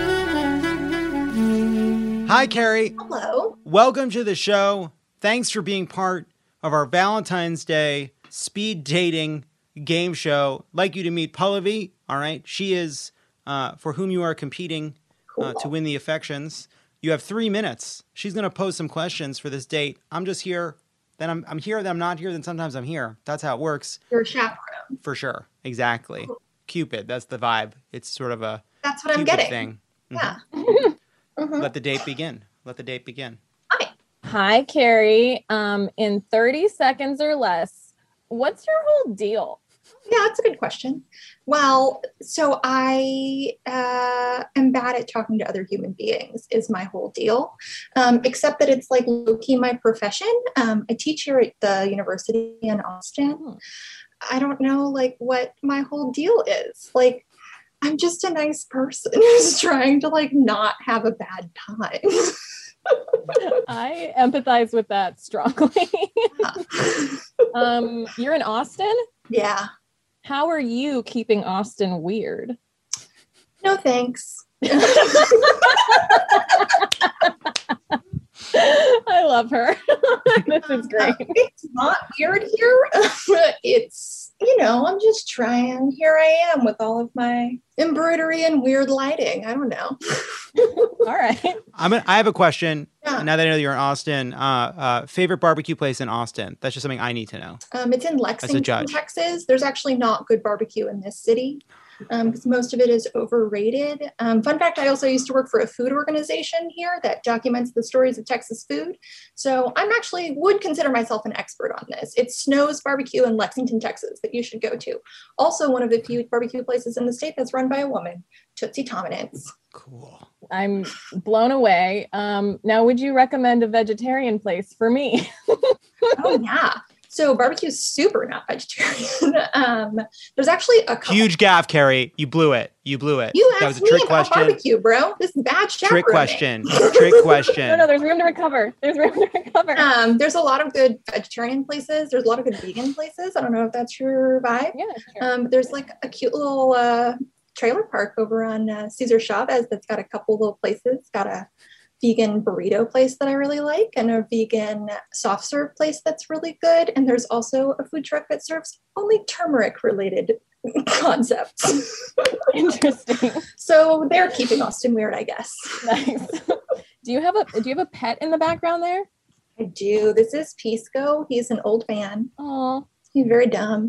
Hi, Carrie. Hello. Welcome to the show. Thanks for being part of our Valentine's Day speed dating game show. I'd like you to meet Pallavi. All right. She is uh, for whom you are competing uh, to win the affections. You have three minutes. She's going to pose some questions for this date. I'm just here. Then I'm, I'm here. Then I'm not here. Then sometimes I'm here. That's how it works. You're a chaperone. For sure. Exactly. Cupid. That's the vibe. It's sort of a That's what I'm Cupid getting. thing. Yeah. Mhm. Let the date begin. Let the date begin. Hi, Carrie. Um, in thirty seconds or less, what's your whole deal? Yeah, that's a good question. Well, so I uh, am bad at talking to other human beings is my whole deal, um, except that it's like low-key my profession. Um, I teach here at the university in Austin. I don't know like what my whole deal is. Like, I'm just a nice person who's trying to like not have a bad time. I empathize with that strongly. um, you're in Austin? Yeah. How are you keeping Austin weird? No thanks. I love her. This is great. It's not weird here. It's, you know, I'm just trying. Here I am with all of my embroidery and weird lighting. I don't know. All right. I'm a, I have a question. Yeah. Now that I know you're in Austin, uh, uh, favorite barbecue place in Austin? That's just something I need to know. Um, it's in Lexington, judge. Texas. There's actually not good barbecue in this city because most of it is overrated. Um, fun fact, I also used to work for a food organization here that documents the stories of Texas food. So I'm actually would consider myself an expert on this. It's Snow's Barbecue in Lexington, Texas that you should go to. Also one of the few barbecue places in the state that's run by a woman, Tootsie Tominance. Cool. I'm blown away. Um, now, would you recommend a vegetarian place for me? Oh, yeah. So barbecue is super not vegetarian. um, there's actually a couple. Huge gaff, Carrie. You blew it. You blew it. You that was asked a me trick about question. barbecue, bro. This is bad chaperoning. Trick question. Trick question. No, no, there's room to recover. There's room to recover. Um, there's a lot of good vegetarian places. There's a lot of good vegan places. I don't know if that's your vibe. Yeah, sure. Um, there's like a cute little uh, trailer park over on uh, Cesar Chavez that's got a couple little places. It's got a vegan burrito place that I really like and a vegan soft serve place that's really good. And there's also a food truck that serves only turmeric related concepts. Interesting. So they're keeping Austin weird, I guess. Nice. Do you have a Do you have a pet in the background there? I do. This is Pisco. He's an old man. Oh, he's very dumb.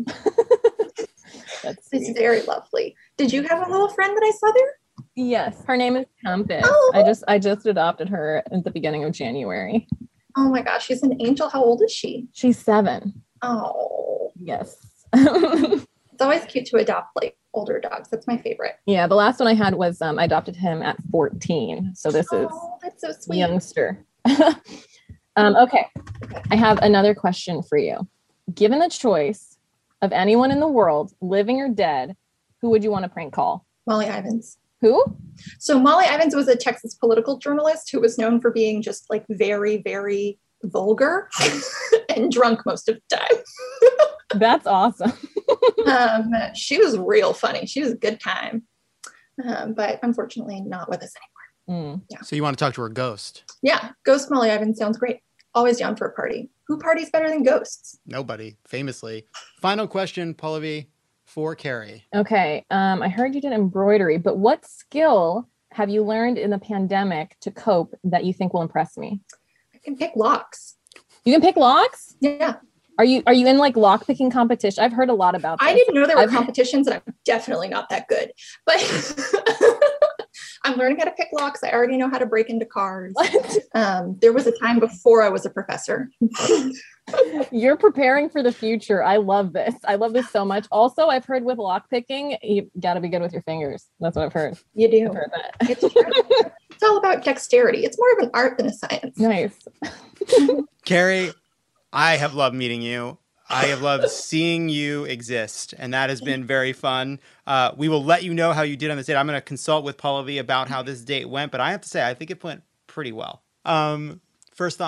That's He's sweet. very lovely. Did you have a little friend that I saw there? Yes, her name is Tempest. Oh. I just I just adopted her at the beginning of January. Oh my gosh, she's an angel. How old is she? She's seven. Oh, Yes. it's always cute to adopt like older dogs. That's my favorite. Yeah, the last one I had was um, I adopted him at fourteen. So this is Oh, that's so sweet. youngster. um, okay, I have another question for you. Given the choice of anyone in the world, living or dead, who would you want to prank call? Molly Ivins. Who? So Molly Ivins was a Texas political journalist who was known for being just like very, very vulgar and drunk most of the time. That's awesome. um, she was real funny. She was a good time, um, but unfortunately not with us anymore. Mm. Yeah. So you want to talk to her ghost? Yeah, Ghost Molly Ivins sounds great. Always down for a party. Who parties better than ghosts? Nobody, famously. Final question, Pallavi, for Carrie. Okay. Um, I heard you did embroidery, but what skill have you learned in the pandemic to cope that you think will impress me? I can pick locks. You can pick locks? Yeah. Are you are you in like lock picking competition? I've heard a lot about this. I didn't know there were I've- competitions, and I'm definitely not that good. But I'm learning how to pick locks. I already know how to break into cars. Um, there was a time before I was a professor. You're preparing for the future. I love this. I love this so much. Also, I've heard with lock picking, you got to be good with your fingers. That's what I've heard. You do. I've heard that. It's true. It's all about dexterity. It's more of an art than a science. Nice. Carrie, I have loved meeting you. I have loved seeing you exist, and that has been very fun. Uh, we will let you know how you did on this date. I'm going to consult with Pallavi about how this date went, but I have to say, I think it went pretty well. Um, first thoughts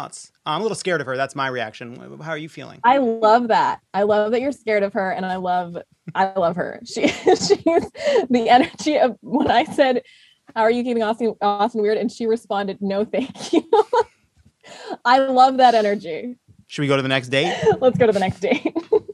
I'm a little scared of her. That's my reaction. How are you feeling? I love that. I love that you're scared of her, and I love, I love her. She, she's the energy of when I said, "How are you keeping Austin, Austin weird?" and she responded, "No, thank you." I love that energy. Should we go to the next date? Let's go to the next date.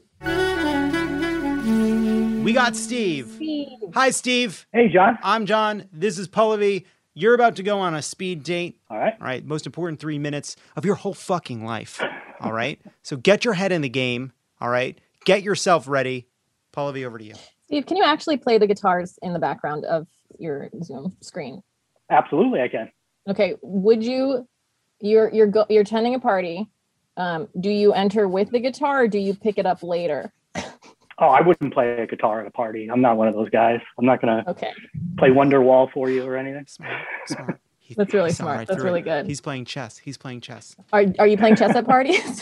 We got Steve. Steve. Hi, Steve. Hey, John. I'm John. This is Pallavi. You're about to go on a speed date. All right. All right. Most important three minutes of your whole fucking life. All right. So get your head in the game. All right. Get yourself ready. Pallavi, over to you. Steve, can you actually play the guitars in the background of your Zoom screen? Absolutely, I can. Okay. Would you? You're you're go, you're attending a party. Um, do you enter with the guitar, or do you pick it up later? Oh, I wouldn't play a guitar at a party. I'm not one of those guys. I'm not gonna okay. play Wonderwall for you or anything. Smart, smart. He, That's really he saw smart. right That's through really it. good. He's playing chess. He's playing chess. Are are you playing chess at parties?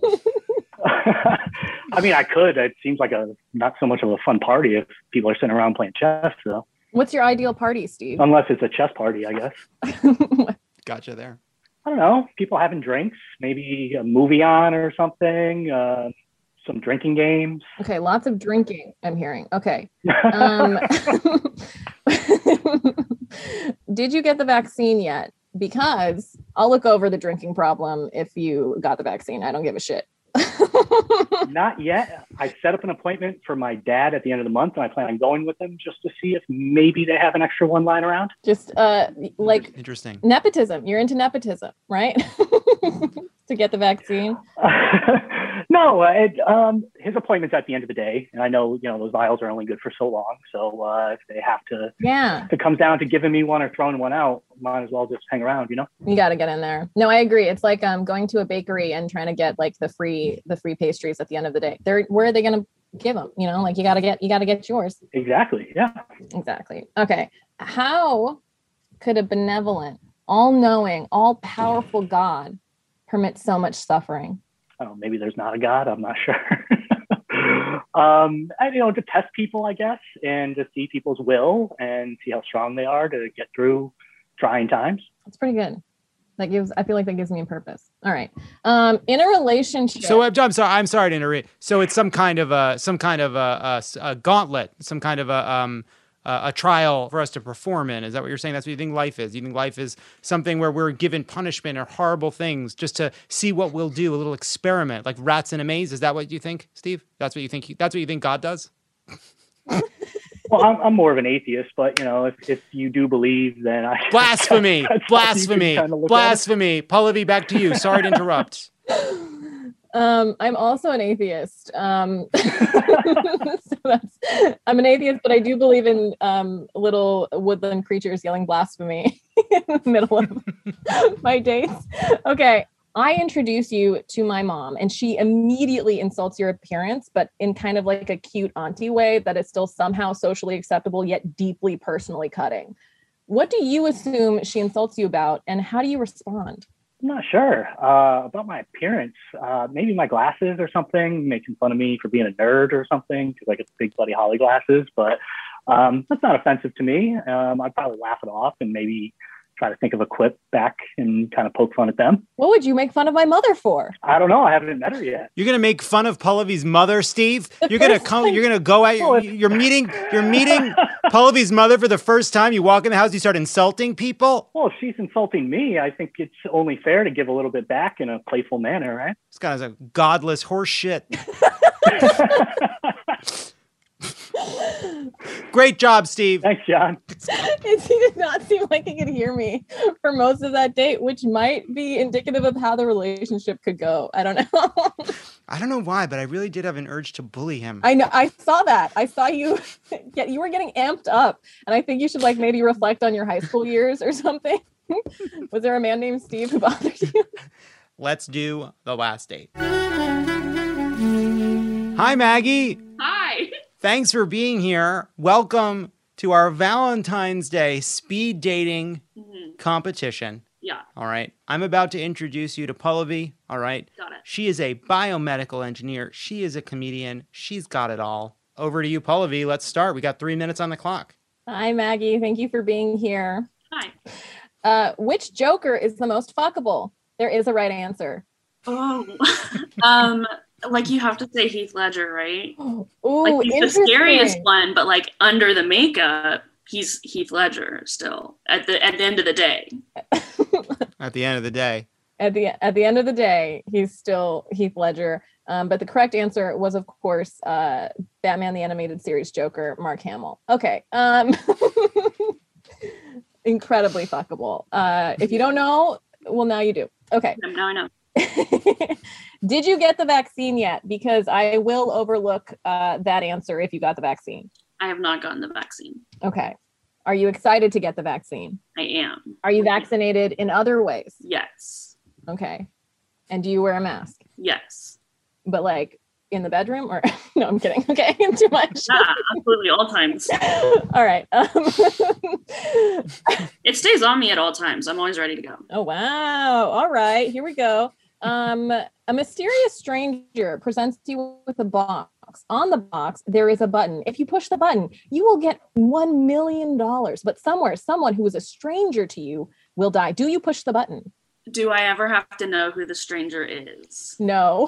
I mean, I could. It seems like a not so much of a fun party if people are sitting around playing chess, though. What's your ideal party, Steve? Unless it's a chess party, I guess. Gotcha there. I don't know. People having drinks, maybe a movie on or something. Uh, some drinking games. Okay, lots of drinking, I'm hearing. Okay. Um, did you get the vaccine yet? Because I'll look over the drinking problem if you got the vaccine. I don't give a shit. Not yet. I set up an appointment for my dad at the end of the month, and I plan on going with him just to see if maybe they have an extra one lying around. Just uh, like interesting nepotism. You're into nepotism, right? To get the vaccine. No, it, um, his appointment's at the end of the day, and I know you know those vials are only good for so long. So uh, if they have to, yeah, if it comes down to giving me one or throwing one out, might as well just hang around, you know. You got to get in there. No, I agree. It's like um going to a bakery and trying to get like the free the free pastries at the end of the day. They're where are they going to give them? You know, like you got to get you got to get yours. Exactly. Yeah. Exactly. Okay. How could a benevolent, all-knowing, all-powerful God permit so much suffering? Oh, maybe there's not a God. I'm not sure. um, I, you know, to test people, I guess, and to see people's will and see how strong they are to get through trying times. That's pretty good. That gives, I feel like that gives me a purpose. All right. Um, in a relationship. So I'm I'm sorry. I'm sorry to interrupt. So it's some kind of a some kind of a, a, a gauntlet, some kind of a um a, a trial for us to perform in. Is that what you're saying? That's what you think life is? You think life is something where we're given punishment or horrible things just to see what we'll do, a little experiment, like rats in a maze? Is that what you think, Steve? That's what you think? That's what you think God does? Well, I'm, I'm more of an atheist, but you know, if, if you do believe, then I blasphemy, blasphemy, kind of blasphemy. Pallavi, back to you. Sorry to interrupt. Um, I'm also an atheist. Um, so that's, I'm an atheist, but I do believe in um, little woodland creatures yelling blasphemy in the middle of my dates. Okay. I introduce you to my mom, and she immediately insults your appearance, but in kind of like a cute auntie way that is still somehow socially acceptable, yet deeply personally cutting. What do you assume she insults you about, and how do you respond? I'm not sure uh, about my appearance. Uh, maybe my glasses or something, making fun of me for being a nerd or something, because I get the big Buddy Holly glasses. But um, that's not offensive to me. Um, I'd probably laugh it off and maybe try to think of a quip back and kind of poke fun at them. What would you make fun of my mother for? I don't know. I haven't met her yet. You're gonna make fun of Pallavi's mother, Steve? You're gonna come. You're gonna go out. You're, you're meeting. You're meeting Pallavi's mother for the first time. You walk in the house. You start insulting people. Well, if she's insulting me, I think it's only fair to give a little bit back in a playful manner, right? This guy's a godless horse shit. Great job, Steve. Thanks, John. He did not seem like he could hear me for most of that date, which might be indicative of how the relationship could go. I don't know. I don't know why, but I really did have an urge to bully him. I know. I saw that. I saw you get, you were getting amped up. And I think you should like maybe reflect on your high school years or something. Was there a man named Steve who bothered you? Let's do the last date. Hi, Maggie. Hi. Thanks for being here. Welcome to our Valentine's Day speed dating mm-hmm. competition. Yeah. All right. I'm about to introduce you to Pallavi. All right. Got it. She is a biomedical engineer. She is a comedian. She's got it all. Over to you, Pallavi. Let's start. We got three minutes on the clock. Hi, Maggie. Thank you for being here. Hi. Uh, which Joker is the most fuckable? There is a right answer. Oh, um, like you have to say Heath Ledger, right? Ooh, like he's the interesting. scariest one, but like under the makeup, he's Heath Ledger still at the at the end of the day. At the end of the day. At the at the end of the day, he's still Heath Ledger. Um, but the correct answer was, of course, uh, Batman the Animated Series Joker, Mark Hamill. Okay. Um, incredibly fuckable. Uh, if you don't know, well, now you do. Okay. Now I know. Did you get the vaccine yet? Because I will overlook uh, that answer if you got the vaccine. I have not gotten the vaccine. Okay. Are you excited to get the vaccine? I am. Are you vaccinated in other ways? Yes. Okay. And do you wear a mask? Yes. But like in the bedroom or no, I'm kidding. Okay. Too much. Yeah, absolutely. All times. All right. Um, It stays on me at all times. I'm always ready to go. oh, wow. All right. Here we go. Um, a mysterious stranger presents you with a box. On the box, there is a button. If you push the button, you will get one million dollars. But somewhere, someone who is a stranger to you will die. Do you push the button? Do I ever have to know who the stranger is? No.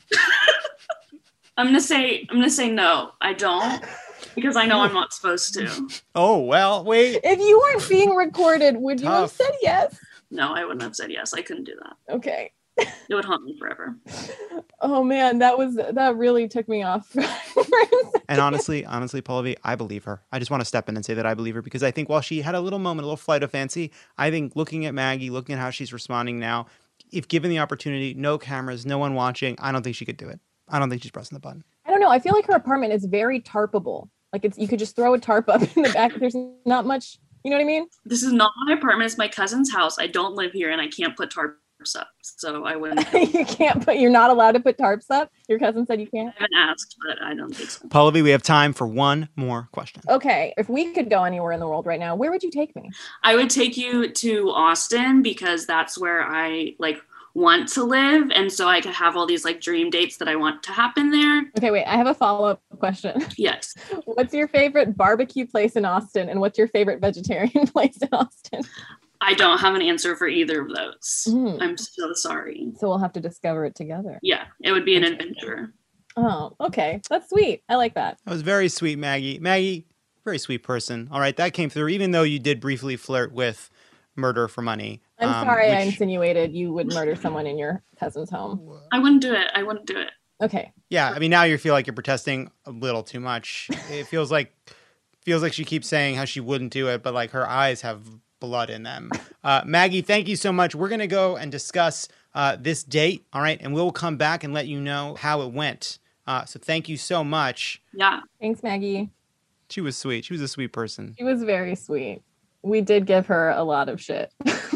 I'm gonna say I'm gonna say no. I don't, because I know I'm not supposed to. Oh, well, wait. If you weren't being recorded, would you have Tough. said yes? No, I wouldn't have said yes. I couldn't do that. Okay. It would haunt me forever. Oh man, that was that really took me off. And honestly, honestly, Pallavi, I believe her. I just want to step in and say that I believe her because I think while she had a little moment, a little flight of fancy, I think looking at Maggie, looking at how she's responding now, if given the opportunity, no cameras, no one watching, I don't think she could do it. I don't think she's pressing the button. I don't know. I feel like her apartment is very tarpable. Like it's you could just throw a tarp up in the back. There's not much. You know what I mean? This is not my apartment. It's my cousin's house. I don't live here, and I can't put tarps up, so I wouldn't. You can't put. You're not allowed to put tarps up. Your cousin said you can't. I haven't asked, but I don't think so. Pallavi, we have time for one more question. Okay, if we could go anywhere in the world right now, where would you take me? I would take you to Austin because that's where I like want to live, and so I could have all these like dream dates that I want to happen there. Okay, wait. I have a follow-up question. Yes. What's your favorite barbecue place in Austin, and what's your favorite vegetarian place in Austin? I don't have an answer for either of those. Mm. I'm so sorry. So we'll have to discover it together. Yeah, it would be an adventure. Oh, okay. That's sweet. I like that. That was very sweet, Maggie. Maggie, very sweet person. All right, that came through, even though you did briefly flirt with murder for money. I'm um, sorry I which- insinuated you would murder someone in your cousin's home. I wouldn't do it. I wouldn't do it. Okay. Yeah, I mean, now you feel like you're protesting a little too much. It feels like feels like she keeps saying how she wouldn't do it, but like her eyes have blood in them. Uh, Maggie, thank you so much. We're going to go and discuss uh, this date, all right? And we'll come back and let you know how it went. Uh, so thank you so much. Yeah. Thanks, Maggie. She was sweet. She was a sweet person. She was very sweet. We did give her a lot of shit.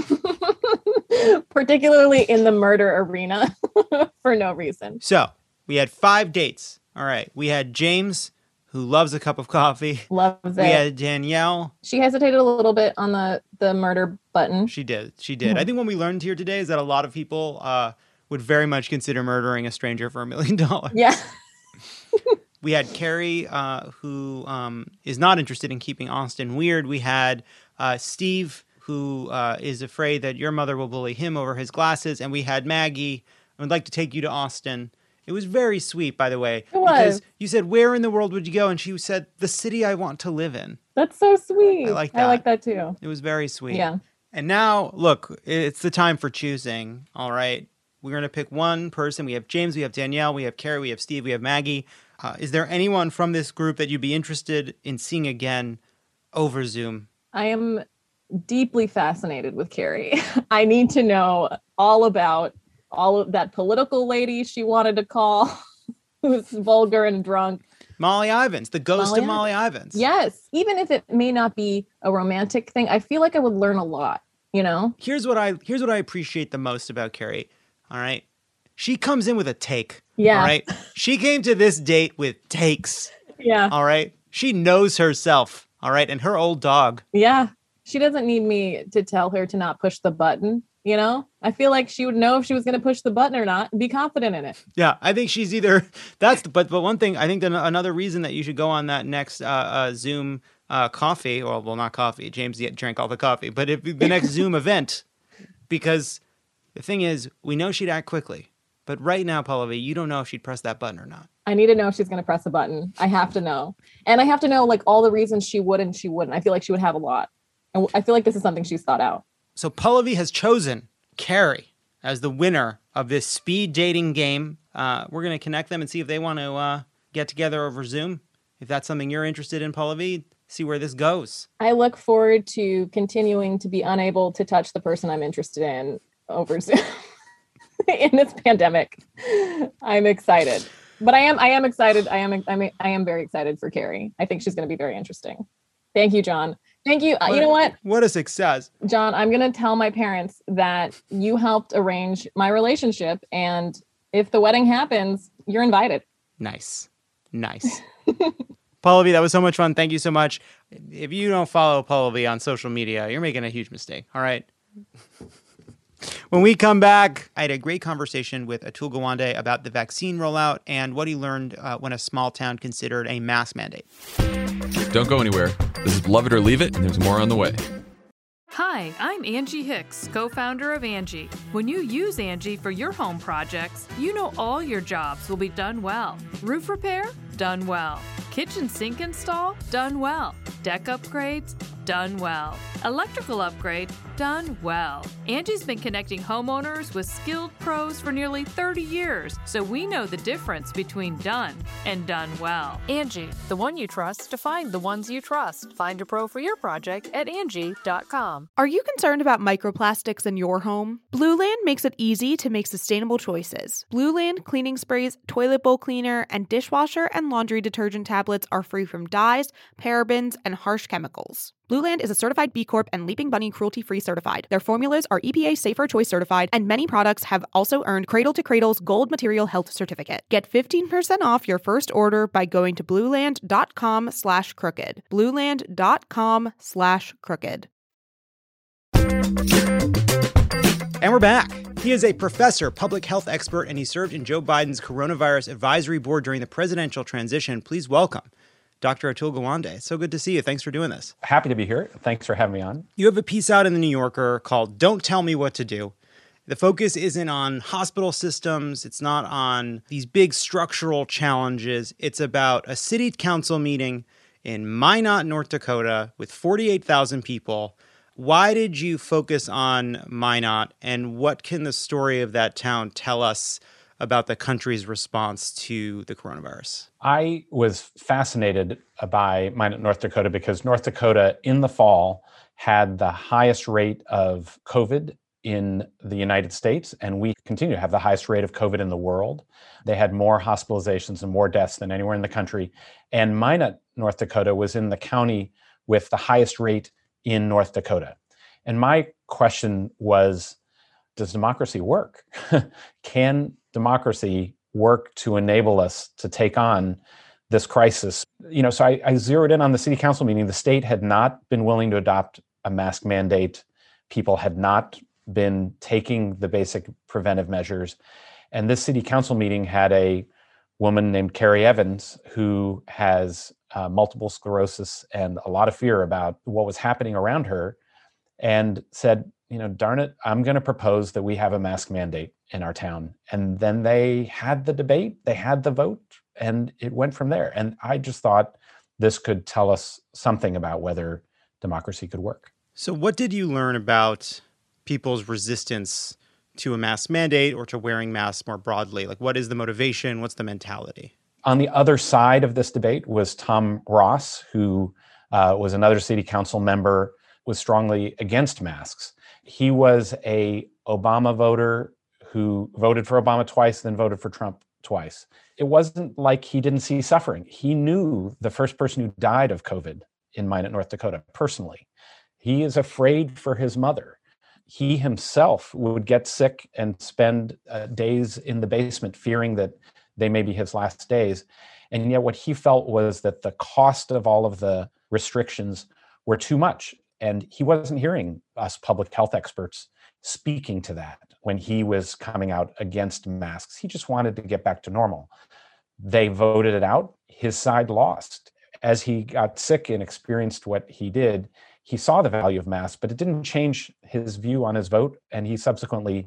Particularly in the murder arena for no reason. So we had five dates. All right. We had James, who loves a cup of coffee. Loves We it. had Danielle. She hesitated a little bit on the, the murder button. She did. She did. I think what we learned here today is that a lot of people uh, would very much consider murdering a stranger for a million dollars. Yeah. We had Carrie, uh, who um, is not interested in keeping Austin weird. We had uh, Steve, who uh, is afraid that your mother will bully him over his glasses. And we had Maggie, I would like to take you to Austin. It was very sweet, by the way. It was. Because you said, where in the world would you go? And she said, the city I want to live in. That's so sweet. I like I like that. that too. It was very sweet. Yeah. And now, look, it's the time for choosing. All right. We're going to pick one person. We have James, we have Danielle, we have Carrie, we have Steve, we have Maggie. Uh, is there anyone from this group that you'd be interested in seeing again over Zoom? I am deeply fascinated with Carrie. I need to know all about all of that political lady she wanted to call, who's vulgar and drunk. Molly Ivins, the ghost Molly of Molly Ivins. Yes. Even if it may not be a romantic thing, I feel like I would learn a lot, you know? Here's what I here's what I appreciate the most about Carrie. All right. She comes in with a take. Yeah. All right. She came to this date with takes. Yeah. All right. She knows herself. All right. And her old dog. Yeah. She doesn't need me to tell her to not push the button, you know? I feel like she would know if she was going to push the button or not and be confident in it. Yeah, I think she's either that's the, but but one thing I think that another reason that you should go on that next uh, uh, Zoom uh, coffee or well not coffee James yet drank all the coffee but if the next Zoom event because the thing is we know she'd act quickly But right now, Pallavi, you don't know if she'd press that button or not. I need to know if she's going to press a button. I have to know. And I have to know like all the reasons she would and she wouldn't. I feel like she would have a lot. And I feel like this is something she's thought out. So Pallavi has chosen Carrie as the winner of this speed dating game. Uh, we're going to connect them and see if they want to uh, get together over Zoom. If that's something you're interested in, Pallavi, see where this goes. I look forward to continuing to be unable to touch the person I'm interested in over Zoom in this pandemic. I'm excited. But I am I am excited. I am I am I am very excited for Carrie. I think she's going to be very interesting. Thank you, John. Thank you. What, you know what? What a success. John, I'm going to tell my parents that you helped arrange my relationship. And if the wedding happens, you're invited. Nice. Nice. Pallavi, that was so much fun. Thank you so much. If you don't follow Pallavi on social media, you're making a huge mistake. All right. When we come back, I had a great conversation with Atul Gawande about the vaccine rollout and what he learned uh, when a small town considered a mask mandate. Don't go anywhere. This is Love It or Leave It, and there's more on the way. Hi, I'm Angie Hicks, co-founder of Angie. When you use Angie for your home projects, you know all your jobs will be done well. Roof repair? Done well. Kitchen sink install? Done well. Deck upgrades? Done well. Electrical upgrade? Done well. Angie's been connecting homeowners with skilled pros for nearly thirty years, so we know the difference between done and done well. Angie, the one you trust to find the ones you trust. Find a pro for your project at Angie dot com. Are you concerned about microplastics in your home? Blue Land makes it easy to make sustainable choices. Blue Land cleaning sprays, toilet bowl cleaner, and dishwasher and laundry detergent tablets are free from dyes, parabens, and harsh chemicals. Blue Land is a certified B Corp and Leaping Bunny cruelty-free certified. Their formulas are E P A Safer Choice certified, and many products have also earned Cradle to Cradle's Gold Material Health Certificate. Get fifteen percent off your first order by going to blueland.com slash crooked. blueland.com slash crooked. And we're back. He is a professor, public health expert, and he served in Joe Biden's coronavirus advisory board during the presidential transition. Please welcome Doctor Atul Gawande. So good to see you. Thanks for doing this. Happy to be here. Thanks for having me on. You have a piece out in the New Yorker called Don't Tell Me What to Do. The focus isn't on hospital systems. It's not on these big structural challenges. It's about a city council meeting in Minot, North Dakota with forty-eight thousand people. Why did you focus on Minot, and what can the story of that town tell us about the country's response to the coronavirus? I was fascinated by Minot, North Dakota, because North Dakota in the fall had the highest rate of COVID in the United States, and we continue to have the highest rate of COVID in the world. They had more hospitalizations and more deaths than anywhere in the country. And Minot, North Dakota was in the county with the highest rate in North Dakota. And my question was, does democracy work? Can democracy work to enable us to take on this crisis? You know, so I, I zeroed in on the city council meeting. The state had not been willing to adopt a mask mandate. People had not been taking the basic preventive measures. And this city council meeting had a woman named Carrie Evans, who has uh, multiple sclerosis and a lot of fear about what was happening around her, and said, you know, darn it, I'm going to propose that we have a mask mandate in our town. And then they had the debate, they had the vote, and it went from there. And I just thought this could tell us something about whether democracy could work. So what did you learn about people's resistance to a mask mandate or to wearing masks more broadly? Like, what is the motivation? What's the mentality? On the other side of this debate was Tom Ross, who uh, was another city council member, was strongly against masks. He was a Obama voter who voted for Obama twice, then voted for Trump twice. It wasn't like he didn't see suffering. He knew the first person who died of COVID in Minot, North Dakota, personally. He is afraid for his mother. He himself would get sick and spend uh, days in the basement fearing that they may be his last days. And yet what he felt was that the cost of all of the restrictions were too much. And he wasn't hearing us public health experts speaking to that when he was coming out against masks. He just wanted to get back to normal. They voted it out. His side lost. As he got sick and experienced what he did, he saw the value of masks, but it didn't change his view on his vote. And he subsequently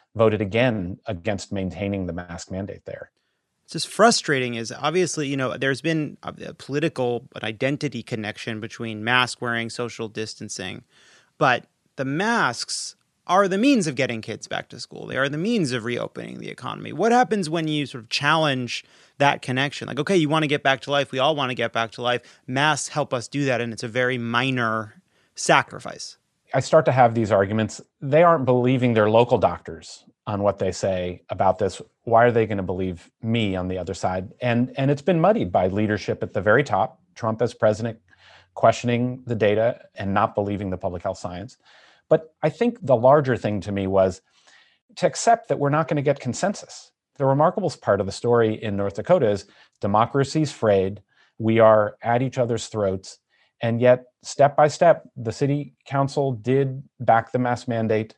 voted again against maintaining the mask mandate there. It's just frustrating is obviously, you know, there's been a political, an identity connection between mask wearing, social distancing, but the masks are the means of getting kids back to school. They are the means of reopening the economy. What happens when you sort of challenge that connection? Like, okay, you want to get back to life. We all want to get back to life. Masks help us do that, and it's a very minor sacrifice. I start to have these arguments. They aren't believing their local doctors on what they say about this. Why are they going to believe me on the other side? And, and it's been muddied by leadership at the very top, Trump as president, questioning the data and not believing the public health science. But I think the larger thing to me was to accept that we're not going to get consensus. The remarkable part of the story in North Dakota is democracy's frayed. We are at each other's throats. And yet, step by step, the city council did back the mask mandate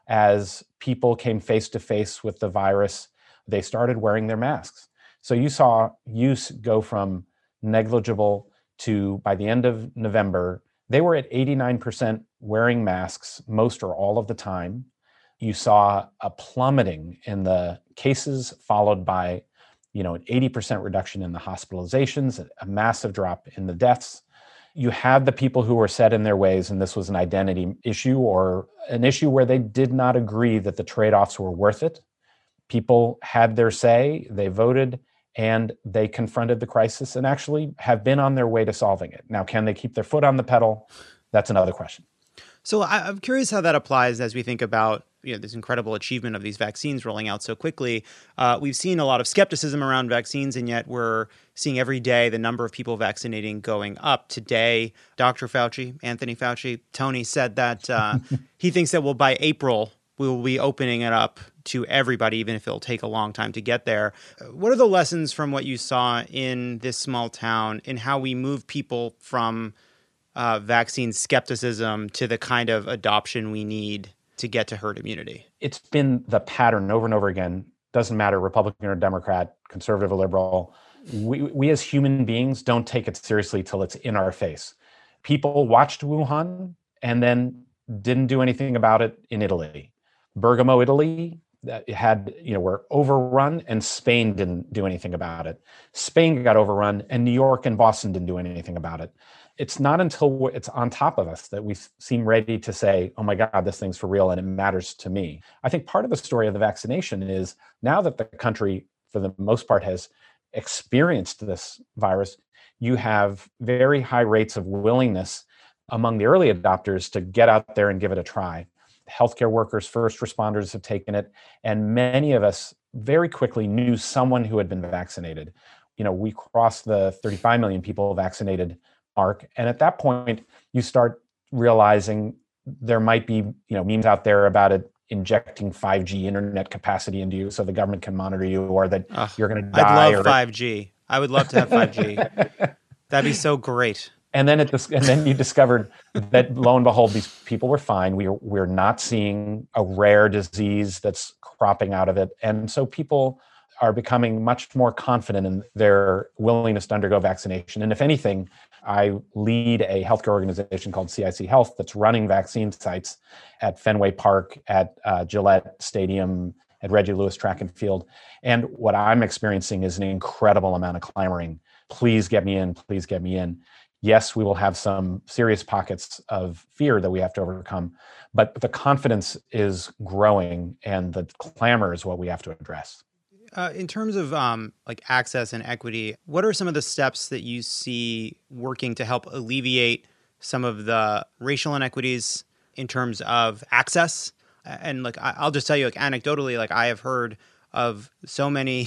as people came face to face with the virus. They started wearing their masks. So you saw use go from negligible to, by the end of November, they were at eighty-nine percent wearing masks most or all of the time. You saw a plummeting in the cases, followed by, you know, an eighty percent reduction in the hospitalizations, a massive drop in the deaths. You had the people who were set in their ways, and this was an identity issue or an issue where they did not agree that the trade-offs were worth it. People had their say, they voted, and they confronted the crisis and actually have been on their way to solving it. Now, can they keep their foot on the pedal? That's another question. So I, I'm curious how that applies as we think about, you know, this incredible achievement of these vaccines rolling out so quickly. Uh, we've seen a lot of skepticism around vaccines, and yet we're seeing every day the number of people vaccinating going up. Today, Doctor Fauci, Anthony Fauci, Tony said that uh, he thinks that we'll, by April, we will be opening it up to everybody, even if it'll take a long time to get there. What are the lessons from what you saw in this small town in how we move people from uh, vaccine skepticism to the kind of adoption we need to get to herd immunity? It's been the pattern over and over again. Doesn't matter, Republican or Democrat, conservative or liberal. We, we as human beings don't take it seriously till it's in our face. People watched Wuhan and then didn't do anything about it in Italy. Bergamo, Italy, that had, you know, were overrun, and Spain didn't do anything about it. Spain got overrun, and New York and Boston didn't do anything about it. It's not until it's on top of us that we seem ready to say, oh my God, this thing's for real and it matters to me. I think part of the story of the vaccination is now that the country, for the most part, has experienced this virus, you have very high rates of willingness among the early adopters to get out there and give it a try. Healthcare workers, first responders have taken it, and many of us very quickly knew someone who had been vaccinated. You know, we crossed the thirty-five million people vaccinated mark, and at that point, you start realizing there might be, you know, memes out there about it injecting five G internet capacity into you so the government can monitor you, or that Ugh, you're going to die. I'd love or five G. I would love to have five G. That'd be so great. And then it, and then you discovered that lo and behold, these people were fine. We are, we're not seeing a rare disease that's cropping out of it. And so people are becoming much more confident in their willingness to undergo vaccination. And if anything, I lead a healthcare organization called C I C Health that's running vaccine sites at Fenway Park, at uh, Gillette Stadium, at Reggie Lewis Track and Field. And what I'm experiencing is an incredible amount of clamoring. Please get me in, please get me in. Yes, we will have some serious pockets of fear that we have to overcome, but the confidence is growing and the clamor is what we have to address. Uh, in terms of um, like access and equity, what are some of the steps that you see working to help alleviate some of the racial inequities in terms of access? And like, I'll just tell you, like anecdotally, like I have heard of so many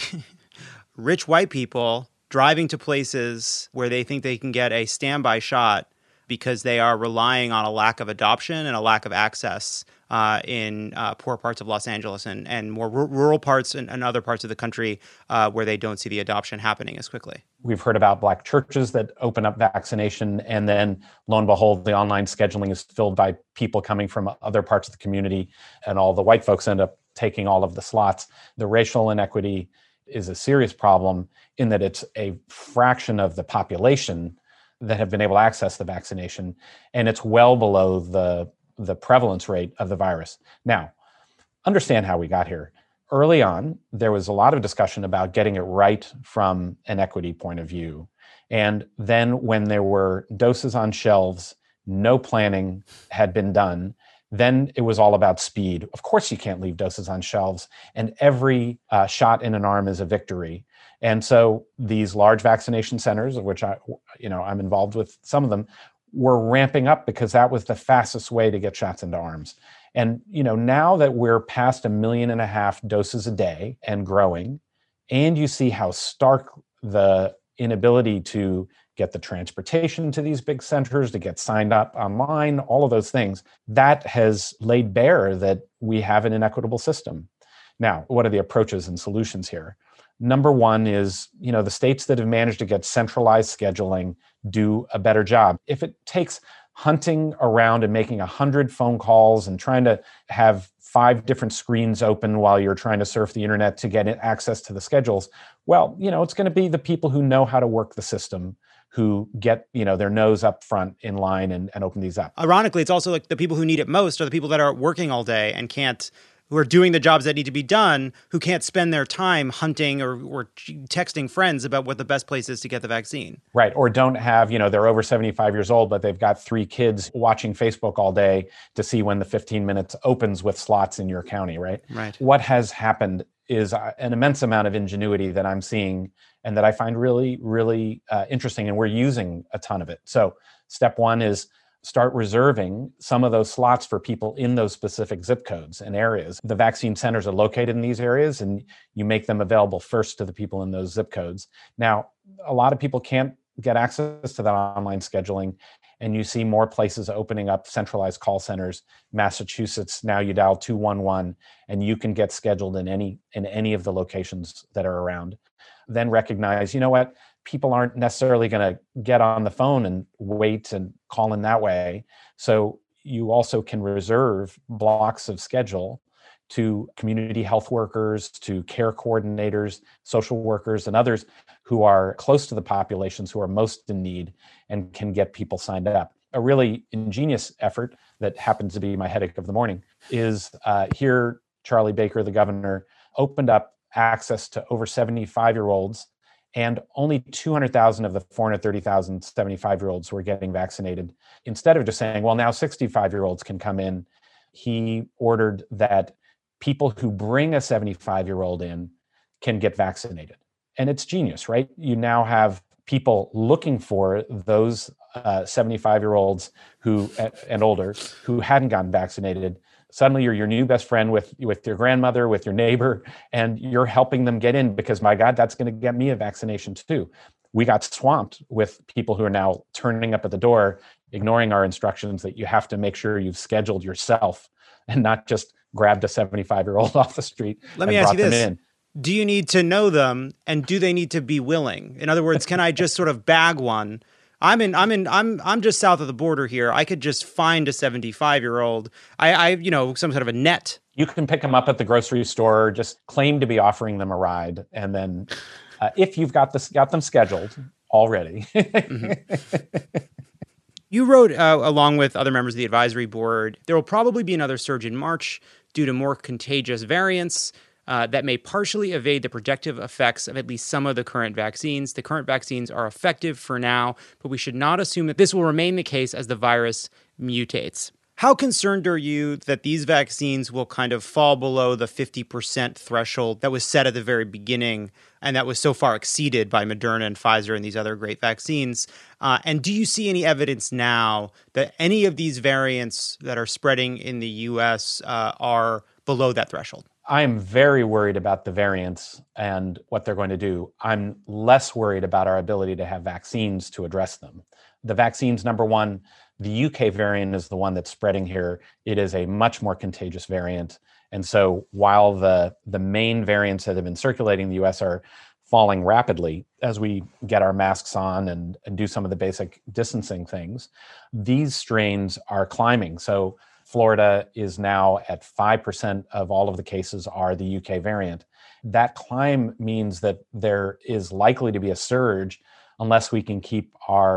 rich white people driving to places where they think they can get a standby shot because they are relying on a lack of adoption and a lack of access uh, in uh, poor parts of Los Angeles and, and more r- rural parts and, and other parts of the country uh, where they don't see the adoption happening as quickly. We've heard about Black churches that open up vaccination, and then lo and behold, the online scheduling is filled by people coming from other parts of the community, and all the white folks end up taking all of the slots. The racial inequity is a serious problem in that it's a fraction of the population that have been able to access the vaccination, and it's well below the, the prevalence rate of the virus. Now, understand how we got here. Early on, there was a lot of discussion about getting it right from an equity point of view. And then when there were doses on shelves, no planning had been done, then it was all about speed. Of course, you can't leave doses on shelves, and every uh, shot in an arm is a victory. And so these large vaccination centers, of which I, you know, I'm involved with some of them, were ramping up because that was the fastest way to get shots into arms. And you know, now that we're past a million and a half doses a day and growing, and you see how stark the inability to get the transportation to these big centers, to get signed up online, all of those things, that has laid bare that we have an inequitable system. Now, what are the approaches and solutions here? Number one is, you know, the states that have managed to get centralized scheduling do a better job. If it takes hunting around and making a hundred phone calls and trying to have five different screens open while you're trying to surf the internet to get access to the schedules, well, you know, it's going to be the people who know how to work the system who get, you know, their nose up front in line and, and open these up. Ironically, it's also like the people who need it most are the people that are working all day and can't, who are doing the jobs that need to be done, who can't spend their time hunting or, or texting friends about what the best place is to get the vaccine. Right. Or don't have, you know, they're over seventy-five years old, but they've got three kids watching Facebook all day to see when the fifteen minutes opens with slots in your county, right? Right. What has happened is an immense amount of ingenuity that I'm seeing and that I find really, really uh, interesting. And we're using a ton of it. So step one is start reserving some of those slots for people in those specific zip codes and areas. The vaccine centers are located in these areas, and you make them available first to the people in those zip codes. Now, a lot of people can't get access to that online scheduling, and you see more places opening up centralized call centers. Massachusetts, now you dial two one one, and you can get scheduled in any in any of the locations that are around. Then recognize, you know what? People aren't necessarily going to get on the phone and wait and call in that way. So you also can reserve blocks of schedule to community health workers, to care coordinators, social workers, and others who are close to the populations who are most in need and can get people signed up. A really ingenious effort that happens to be my headache of the morning is uh, here, Charlie Baker, the governor, opened up access to over seventy-five-year-olds, and only two hundred thousand of the four hundred thirty thousand seventy-five-year-olds were getting vaccinated. Instead of just saying, well, now sixty-five-year-olds can come in, he ordered that people who bring a seventy-five-year-old in can get vaccinated. And it's genius, right? You now have people looking for those uh, seventy-five-year-olds who and older who hadn't gotten vaccinated. Suddenly you're your new best friend with, with your grandmother, with your neighbor, and you're helping them get in because, my God, that's going to get me a vaccination too. We got swamped with people who are now turning up at the door, ignoring our instructions that you have to make sure you've scheduled yourself and not just grabbed a seventy-five-year-old off the street. Let me and ask you brought them this. in. Do you need to know them, and do they need to be willing? In other words, can I just sort of bag one? I'm in, I'm in, I'm, I'm just south of the border here. I could just find a seventy-five-year-old. I, I, you know, some sort of a net. You can pick them up at the grocery store, just claim to be offering them a ride. And then uh, if you've got this, got them scheduled already. Mm-hmm. You wrote, uh, along with other members of the advisory board, there will probably be another surge in March due to more contagious variants. Uh, that may partially evade the protective effects of at least some of the current vaccines. The current vaccines are effective for now, but we should not assume that this will remain the case as the virus mutates. How concerned are you that these vaccines will kind of fall below the fifty percent threshold that was set at the very beginning and that was so far exceeded by Moderna and Pfizer and these other great vaccines? Uh, and do you see any evidence now that any of these variants that are spreading in the U S uh, are below that threshold? I am very worried about the variants and what they're going to do. I'm less worried about our ability to have vaccines to address them. The vaccines, number one, the U K variant is the one that's spreading here. It is a much more contagious variant. And so while the, the main variants that have been circulating in the U S are falling rapidly as we get our masks on and, and do some of the basic distancing things, these strains are climbing. So Florida is now at five percent of all of the cases are the U K variant. That climb means that there is likely to be a surge unless we can keep our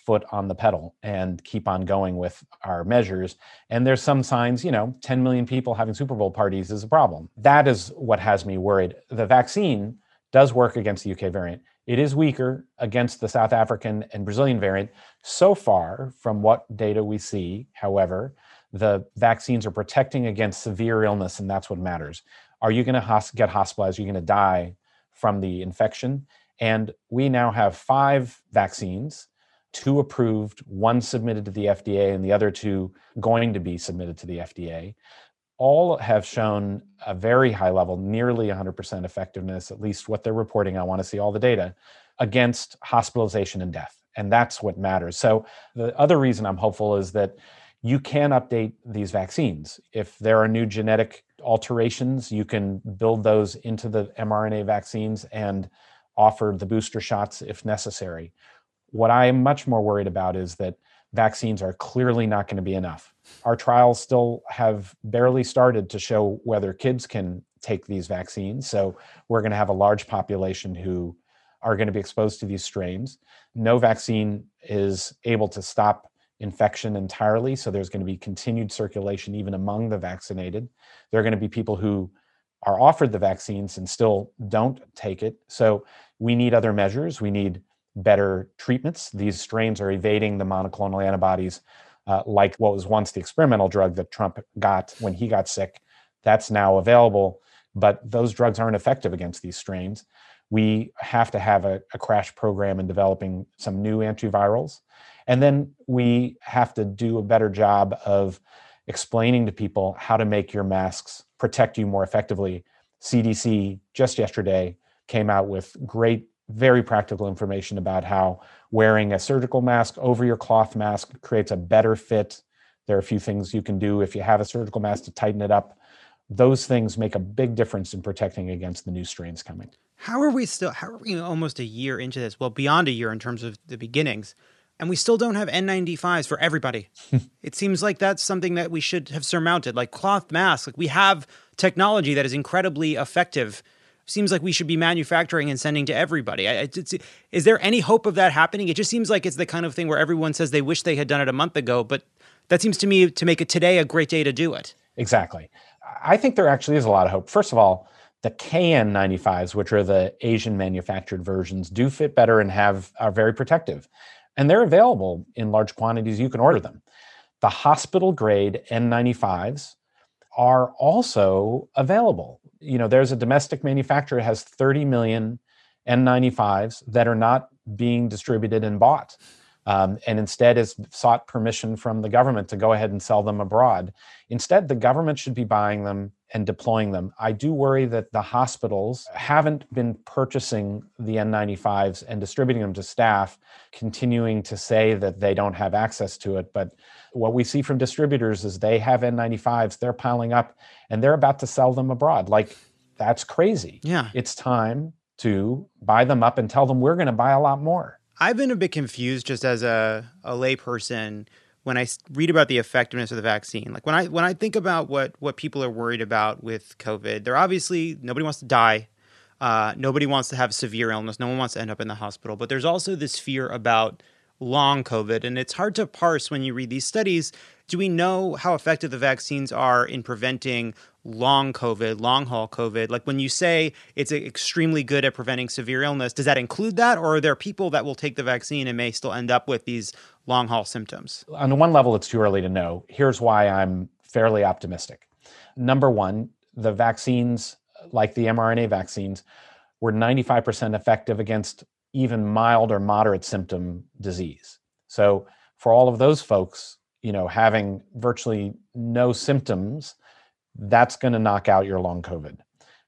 foot on the pedal and keep on going with our measures. And there's some signs, you know, ten million people having Super Bowl parties is a problem. That is what has me worried. The vaccine does work against the U K variant. It is weaker against the South African and Brazilian variant. So far, from what data we see, however, the vaccines are protecting against severe illness, and that's what matters. Are you going to hos- get hospitalized? Are you going to die from the infection? And we now have five vaccines, two approved, one submitted to the F D A, and the other two going to be submitted to the F D A. All have shown a very high level, nearly one hundred percent effectiveness, at least what they're reporting. I want to see all the data against hospitalization and death. And that's what matters. So the other reason I'm hopeful is that you can update these vaccines. If there are new genetic alterations, you can build those into the mRNA vaccines and offer the booster shots if necessary. What I am much more worried about is that vaccines are clearly not going to be enough. Our trials still have barely started to show whether kids can take these vaccines. So we're going to have a large population who are going to be exposed to these strains. No vaccine is able to stop infection entirely. So there's going to be continued circulation even among the vaccinated. There are going to be people who are offered the vaccines and still don't take it. So we need other measures. We need better treatments. These strains are evading the monoclonal antibodies, uh, like what was once the experimental drug that Trump got when he got sick. That's now available, but those drugs aren't effective against these strains. We have to have a, a crash program in developing some new antivirals. And then we have to do a better job of explaining to people how to make your masks protect you more effectively. C D C just yesterday came out with great, very practical information about how wearing a surgical mask over your cloth mask creates a better fit. There are a few things you can do if you have a surgical mask to tighten it up. Those things make a big difference in protecting against the new strains coming. How are we still, how are we almost a year into this? Well, beyond a year in terms of the beginnings, and we still don't have N ninety-fives for everybody. It seems like that's something that we should have surmounted, like cloth masks. Like we have technology that is incredibly effective. Seems like we should be manufacturing and sending to everybody. I, it's, is there any hope of that happening? It just seems like it's the kind of thing where everyone says they wish they had done it a month ago, but that seems to me to make it today a great day to do it. Exactly. I think there actually is a lot of hope. First of all, the K N ninety-fives, which are the Asian manufactured versions, do fit better and have are very protective. And they're available in large quantities. You can order them. The hospital grade N ninety-fives are also available. You know, there's a domestic manufacturer that has thirty million N ninety-fives that are not being distributed and bought, um, and instead has sought permission from the government to go ahead and sell them abroad. Instead, the government should be buying them and deploying them. I do worry that the hospitals haven't been purchasing the N ninety-fives and distributing them to staff, continuing to say that they don't have access to it. But what we see from distributors is they have N ninety-fives, they're piling up, and they're about to sell them abroad. Like, that's crazy. Yeah. It's time to buy them up and tell them we're going to buy a lot more. I've been a bit confused just as a, a layperson when I read about the effectiveness of the vaccine. Like when I when I think about what what people are worried about with COVID, they're obviously, nobody wants to die. Uh, nobody wants to have severe illness. No one wants to end up in the hospital. But there's also this fear about long COVID. And it's hard to parse when you read these studies. Do we know how effective the vaccines are in preventing long COVID, long haul COVID? Like when you say it's extremely good at preventing severe illness, does that include that? Or are there people that will take the vaccine and may still end up with these long haul symptoms? On the one level, it's too early to know. Here's why I'm fairly optimistic. Number one, the vaccines, like the mRNA vaccines, were ninety-five percent effective against even mild or moderate symptom disease. So for all of those folks, you know, having virtually no symptoms, that's going to knock out your long COVID.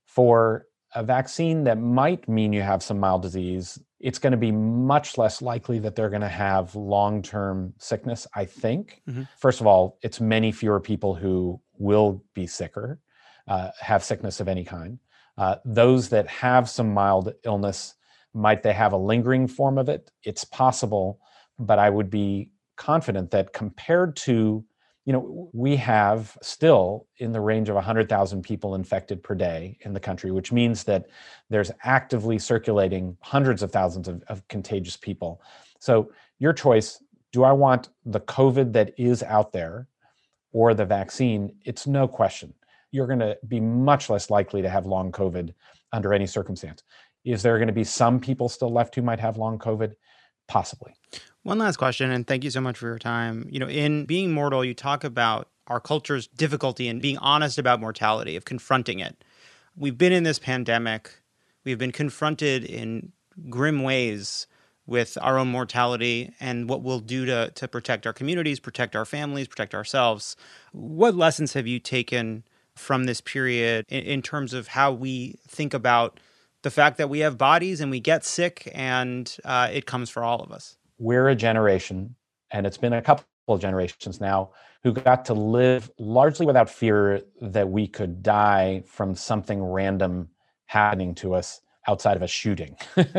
For a vaccine that might mean you have some mild disease, it's going to be much less likely that they're going to have long-term sickness, I think. Mm-hmm. First of all, it's many fewer people who will be sicker, uh, have sickness of any kind. Uh, those that have some mild illness, might they have a lingering form of it? It's possible, but I would be confident that compared to, you know, we have still in the range of one hundred thousand people infected per day in the country, which means that there's actively circulating hundreds of thousands of, of contagious people. So your choice, Do I want the COVID that is out there or the vaccine? It's no question. You're going to be much less likely to have long COVID under any circumstance. Is there going to be some people still left who might have long COVID? Possibly. One last question, and thank you so much for your time. You know, in Being Mortal, you talk about our culture's difficulty in being honest about mortality, of confronting it. We've been in this pandemic. We've been confronted in grim ways with our own mortality and what we'll do to, to protect our communities, protect our families, protect ourselves. What lessons have you taken from this period in, in terms of how we think about the fact that we have bodies and we get sick and uh, it comes for all of us? We're a generation, and it's been a couple of generations now, who got to live largely without fear that we could die from something random happening to us outside of a shooting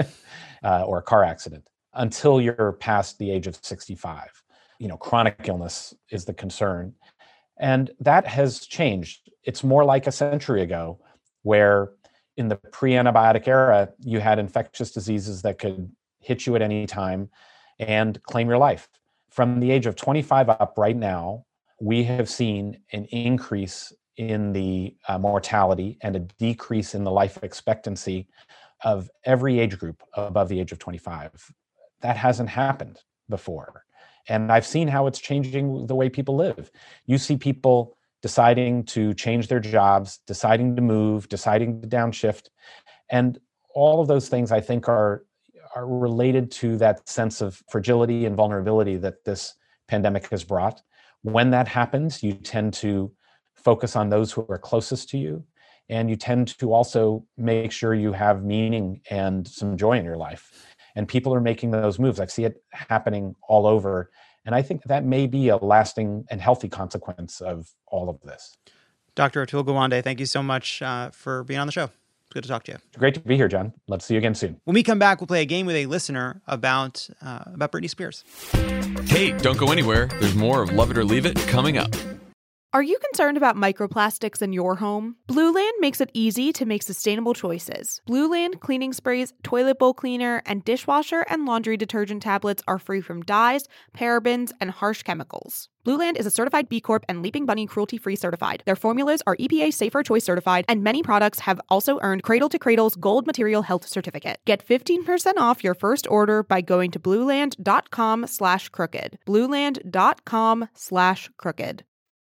uh, or a car accident until you're past the age of sixty-five. You know, chronic illness is the concern. And that has changed. It's more like a century ago, where in the pre-antibiotic era, you had infectious diseases that could hit you at any time and claim your life. From the age of twenty-five up right now, we have seen an increase in the uh, mortality and a decrease in the life expectancy of every age group above the age of twenty-five. That hasn't happened before. And I've seen how it's changing the way people live. You see people deciding to change their jobs, deciding to move, deciding to downshift. And all of those things, I think, are, are related to that sense of fragility and vulnerability that this pandemic has brought. When that happens, you tend to focus on those who are closest to you, and you tend to also make sure you have meaning and some joy in your life. And people are making those moves. I see it happening all over. And I think that may be a lasting and healthy consequence of all of this. Doctor Atul Gawande, thank you so much uh, for being on the show. It's good to talk to you. Great to be here, John. Let's see you again soon. When we come back, we'll play a game with a listener about uh, about Britney Spears. Hey, don't go anywhere. There's more of Love It or Leave It coming up. Are you concerned about microplastics in your home? Blue Land makes it easy to make sustainable choices. Blue Land cleaning sprays, toilet bowl cleaner, and dishwasher and laundry detergent tablets are free from dyes, parabens, and harsh chemicals. Blue Land is a certified B Corp and Leaping Bunny cruelty-free certified. Their formulas are E P A Safer Choice certified, and many products have also earned Cradle to Cradle's Gold Material Health Certificate. Get fifteen percent off your first order by going to blueland.com slash crooked. blueland.com slash crooked.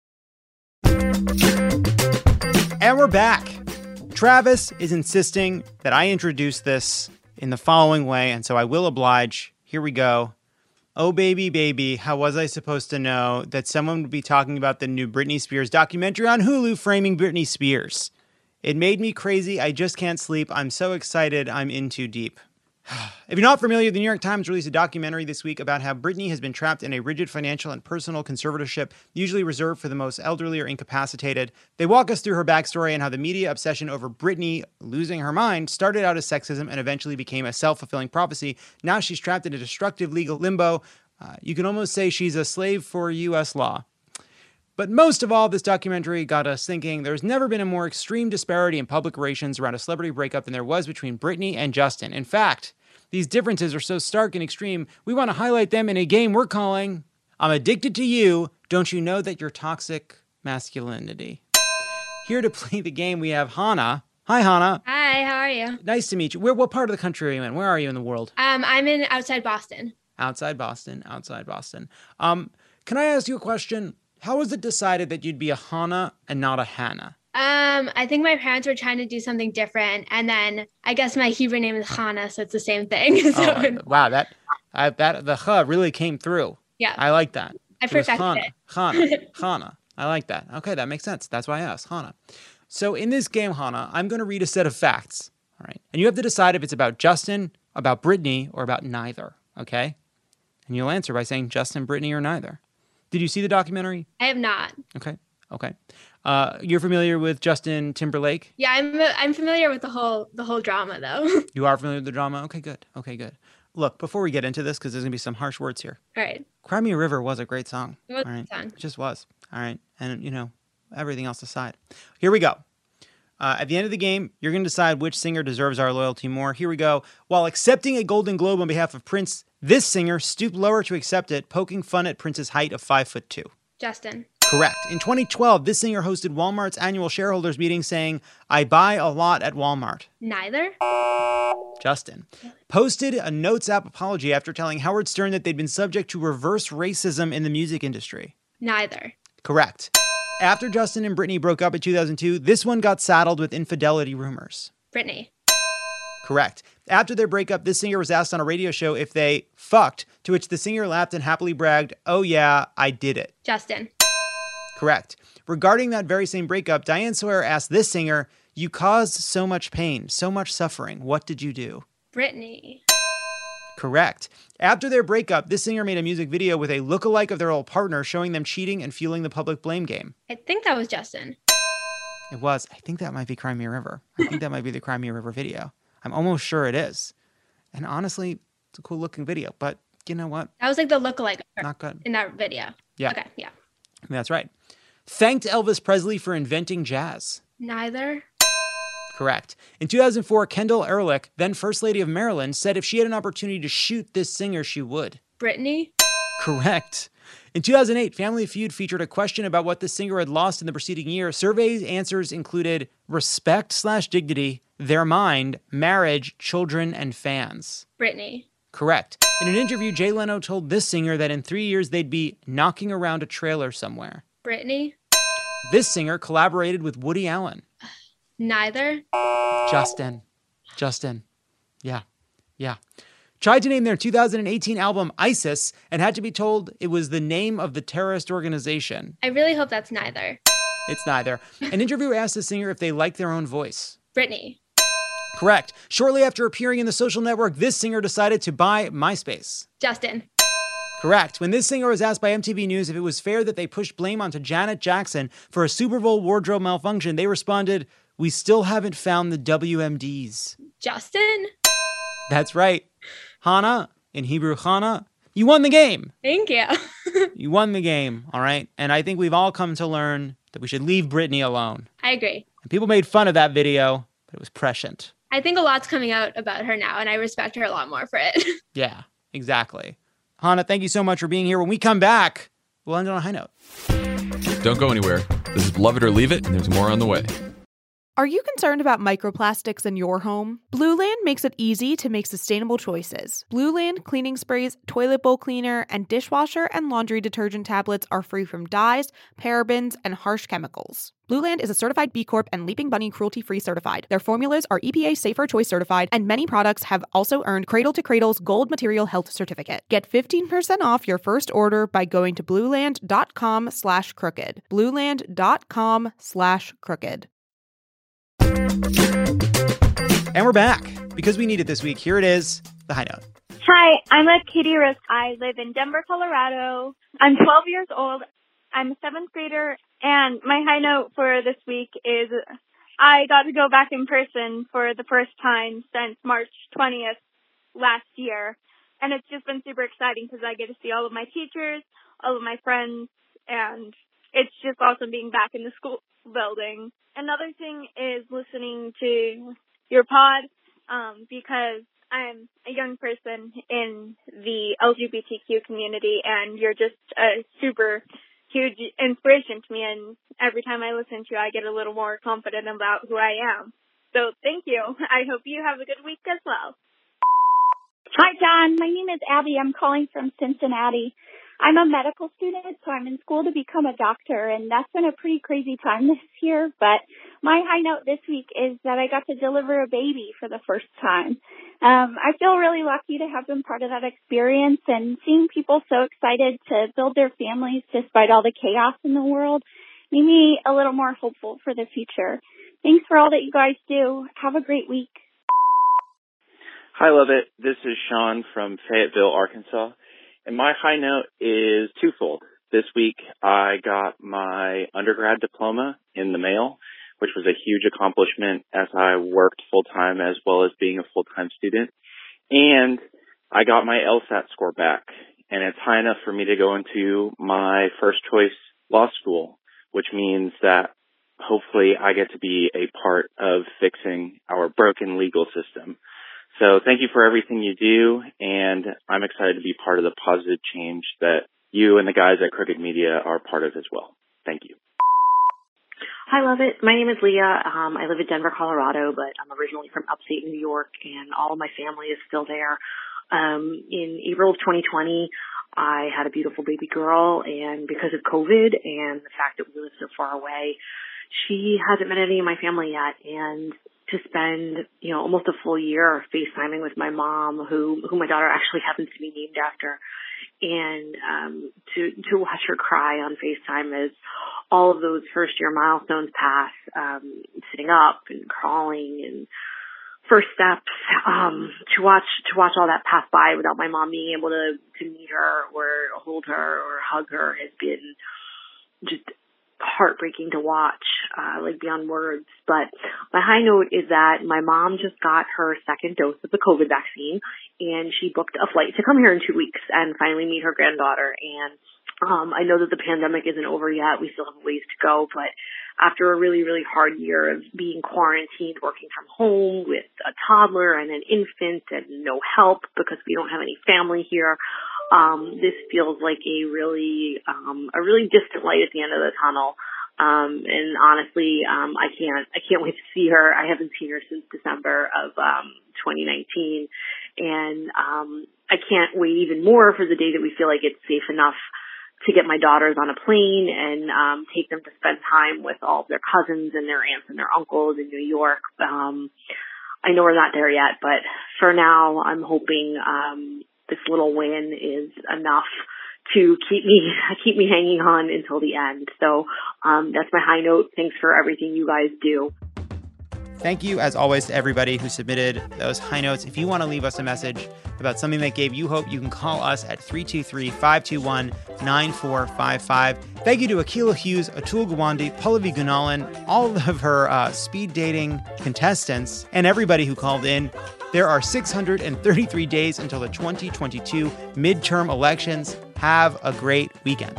And we're back. Travis is insisting that I introduce this in the following way, and so I will oblige. Here we go. Oh, baby, baby, how was I supposed to know that someone would be talking about the new Britney Spears documentary on Hulu, Framing Britney Spears? It made me crazy. I just can't sleep. I'm so excited. I'm in too deep. If you're not familiar, the New York Times released a documentary this week about how Britney has been trapped in a rigid financial and personal conservatorship, usually reserved for the most elderly or incapacitated. They walk us through her backstory and how the media obsession over Britney losing her mind started out as sexism and eventually became a self-fulfilling prophecy. Now she's trapped in a destructive legal limbo. Uh, you can almost say she's a slave for U S law. But most of all, this documentary got us thinking there's never been a more extreme disparity in public relations around a celebrity breakup than there was between Britney and Justin. In fact, these differences are so stark and extreme, we want to highlight them in a game we're calling I'm Addicted to You. Don't you know that you're toxic masculinity? Here to play the game, we have Hannah. Hi, Hannah. Hi, how are you? Nice to meet you. Where, what part of the country are you in? Where are you in the world? Um, I'm in outside Boston. Outside Boston, outside Boston. Um, can I ask you a question? How was it decided that you'd be a Hannah and not a Hannah? Um, I think my parents were trying to do something different, and then I guess my Hebrew name is Hannah, so it's the same thing. so, oh, wow, that I, that the H really came through. Yeah, I like that. I It was perfected Hannah, it. Hannah, Hannah. I like that. Okay, that makes sense. That's why I asked Hannah. So in this game, Hannah, I'm going to read a set of facts. All right, and you have to decide if it's about Justin, about Britney, or about neither. Okay, and you'll answer by saying Justin, Britney, or neither. Did you see the documentary? I have not. Okay. Okay. Uh, you're familiar with Justin Timberlake? Yeah, I'm I'm familiar with the whole the whole drama though. You are familiar with the drama? Okay, good. Okay, good. Look, before we get into this, because there's going to be some harsh words here. All right. Cry Me a River was a great song. It was all right? a song. It just was. All right. And, you know, everything else aside. Here we go. Uh, at the end of the game, you're going to decide which singer deserves our loyalty more. Here we go. While accepting a Golden Globe on behalf of Prince, this singer stooped lower to accept it, poking fun at Prince's height of five foot two. Justin. Correct. In twenty twelve, this singer hosted Walmart's annual shareholders meeting saying, "I buy a lot at Walmart." Neither. Justin. Posted a Notes app apology after telling Howard Stern that they'd been subject to reverse racism in the music industry. Neither. Correct. After Justin and Britney broke up in two thousand two, this one got saddled with infidelity rumors. Britney. Correct. After their breakup, this singer was asked on a radio show if they fucked, to which the singer laughed and happily bragged, "Oh yeah, I did it." Justin. Correct. Regarding that very same breakup, Diane Sawyer asked this singer, "You caused so much pain, so much suffering. What did you do?" Britney. Correct. After their breakup, this singer made a music video with a lookalike of their old partner, showing them cheating and fueling the public blame game. I think that was Justin. It was. I think that might be Cry Me a River. I think that might be the Cry Me a River video. I'm almost sure it is. And honestly, it's a cool looking video, but you know what? That was like the lookalike. Not good. In that video. Yeah. Okay, yeah. That's right. Thanked Elvis Presley for inventing jazz. Neither. Correct. In two thousand four, Kendall Ehrlich, then First Lady of Maryland, said if she had an opportunity to shoot this singer, she would. Britney. Correct. In two thousand eight, Family Feud featured a question about what the singer had lost in the preceding year. Survey answers included respect slash dignity, their mind, marriage, children, and fans. Britney. Correct. In an interview, Jay Leno told this singer that in three years they'd be knocking around a trailer somewhere. Britney. This singer collaborated with Woody Allen. Neither. Justin. Justin. Yeah. Yeah. Tried to name their two thousand eighteen album ISIS and had to be told it was the name of the terrorist organization. I really hope that's neither. It's neither. An interviewer asked the singer if they liked their own voice. Britney. Correct. Shortly after appearing in the social network, this singer decided to buy MySpace. Justin. Correct. When this singer was asked by M T V News if it was fair that they pushed blame onto Janet Jackson for a Super Bowl wardrobe malfunction, they responded, "We still haven't found the W M Ds." Justin. That's right. Hannah, in Hebrew Hannah, you won the game. Thank you. You won the game, all right? And I think we've all come to learn that we should leave Britney alone. I agree. And people made fun of that video, but it was prescient. I think a lot's coming out about her now, and I respect her a lot more for it. Yeah, exactly. Hannah, thank you so much for being here. When we come back, we'll end on a high note. Don't go anywhere. This is Love It or Leave It, and there's more on the way. Are you concerned about microplastics in your home? Blue Land makes it easy to make sustainable choices. Blue Land cleaning sprays, toilet bowl cleaner, and dishwasher and laundry detergent tablets are free from dyes, parabens, and harsh chemicals. Blue Land is a certified B Corp and Leaping Bunny cruelty-free certified. Their formulas are E P A Safer Choice certified, and many products have also earned Cradle to Cradle's Gold Material Health Certificate. Get fifteen percent off your first order by going to blueland.com slash crooked. blueland.com slash crooked. And we're back. Because we need it this week, here it is, the high note. Hi, I'm a Katie Rose. I live in Denver, Colorado. I'm twelve years old. I'm a seventh grader, and my high note for this week is I got to go back in person for the first time since March twentieth last year. And it's just been super exciting because I get to see all of my teachers, all of my friends, and it's just awesome being back in the school building. Another thing is listening to your pod, um, because I'm a young person in the L G B T Q community, and you're just a super huge inspiration to me. And every time I listen to you, I get a little more confident about who I am. So thank you. I hope you have a good week as well. Hi, John. My name is Abby. I'm calling from Cincinnati. I'm a medical student, so I'm in school to become a doctor, and that's been a pretty crazy time this year. But my high note this week is that I got to deliver a baby for the first time. Um, I feel really lucky to have been part of that experience, and seeing people so excited to build their families despite all the chaos in the world made me a little more hopeful for the future. Thanks for all that you guys do. Have a great week. Hi, Love It. This is Sean from Fayetteville, Arkansas. And my high note is twofold. This week, I got my undergrad diploma in the mail, which was a huge accomplishment as I worked full-time as well as being a full-time student. And I got my LSAT score back. And it's high enough for me to go into my first choice law school, which means that hopefully I get to be a part of fixing our broken legal system. So thank you for everything you do, and I'm excited to be part of the positive change that you and the guys at Crooked Media are part of as well. Thank you. Hi, Love It. My name is Leah. Um, I live in Denver, Colorado, but I'm originally from upstate New York, and all of my family is still there. Um, in April of twenty twenty, I had a beautiful baby girl, and because of COVID and the fact that we live so far away, she hasn't met any of my family yet. And to spend, you know, almost a full year FaceTiming with my mom, who, who my daughter actually happens to be named after, and um, to to watch her cry on FaceTime as all of those first year milestones pass, um, sitting up and crawling and first steps, um, to watch to watch all that pass by without my mom being able to to meet her or hold her or hug her has been just heartbreaking to watch, uh, like beyond words. But my high note is that my mom just got her second dose of the COVID vaccine, and she booked a flight to come here in two weeks and finally meet her granddaughter. And um, I know that the pandemic isn't over yet. We still have ways to go, but after a really, really hard year of being quarantined, working from home with a toddler and an infant and no help because we don't have any family here, Um, this feels like a really, um, a really distant light at the end of the tunnel. Um, and honestly, um, I can't, I can't wait to see her. I haven't seen her since December of, um, twenty nineteen. And, um, I can't wait even more for the day that we feel like it's safe enough to get my daughters on a plane and, um, take them to spend time with all of their cousins and their aunts and their uncles in New York. Um, I know we're not there yet, but for now, I'm hoping, um, this little win is enough to keep me keep me hanging on until the end. So um, that's my high note. Thanks for everything you guys do. Thank you, as always, to everybody who submitted those high notes. If you want to leave us a message about something that gave you hope, you can call us at three two three, five two one, nine four five five. Thank you to Akilah Hughes, Atul Gawande, Pallavi Gunalan, all of her uh, speed dating contestants, and everybody who called in. There are six hundred thirty-three days until the twenty twenty-two midterm elections. Have a great weekend.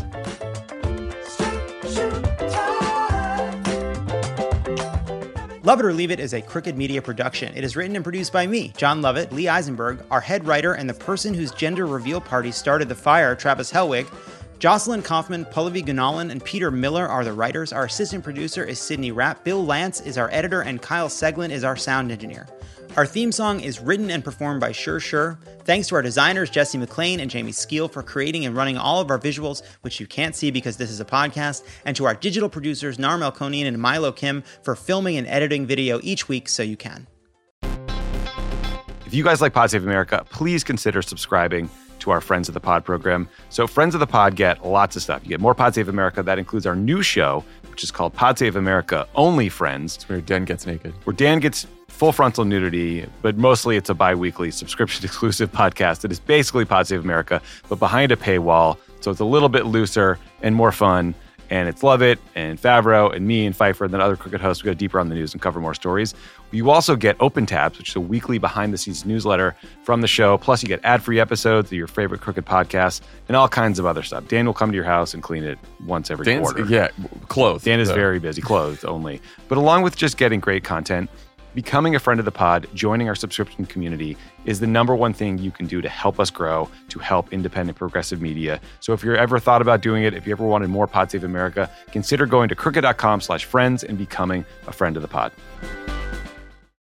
Love It or Leave It is a Crooked Media production. It is written and produced by me, John Lovett, Lee Eisenberg, our head writer, and the person whose gender reveal party started the fire, Travis Helwig. Jocelyn Kaufman, Pallavi Gunalan, and Peter Miller are the writers. Our assistant producer is Sydney Rapp. Bill Lance is our editor, and Kyle Seglin is our sound engineer. Our theme song is written and performed by Sure Sure. Thanks to our designers, Jesse McLean and Jamie Skeel, for creating and running all of our visuals, which you can't see because this is a podcast, and to our digital producers, Nar Melkonian and Milo Kim, for filming and editing video each week so you can. If you guys like Pod Save America, please consider subscribing to our Friends of the Pod program. So Friends of the Pod get lots of stuff. You get more Pod Save America. That includes our new show, which is called Pod Save America Only Friends. It's where Dan gets naked. Where Dan gets full frontal nudity, but mostly it's a bi-weekly subscription-exclusive podcast that is basically Pod Save America, but behind a paywall. So it's a little bit looser and more fun. And it's Love It and Favreau and me and Pfeiffer and then other Crooked hosts. We go deeper on the news and cover more stories. You also get Open Tabs, which is a weekly behind-the-scenes newsletter from the show. Plus, you get ad-free episodes of your favorite Crooked podcasts and all kinds of other stuff. Dan will come to your house and clean it once every Dan's, quarter. Yeah, clothes. Dan is so. very busy, clothes only. But along with just getting great content, becoming a friend of the pod, joining our subscription community is the number one thing you can do to help us grow, to help independent progressive media. So if you're ever thought about doing it, if you ever wanted more Pod Save America, consider going to crooked.com slash friends and becoming a friend of the pod.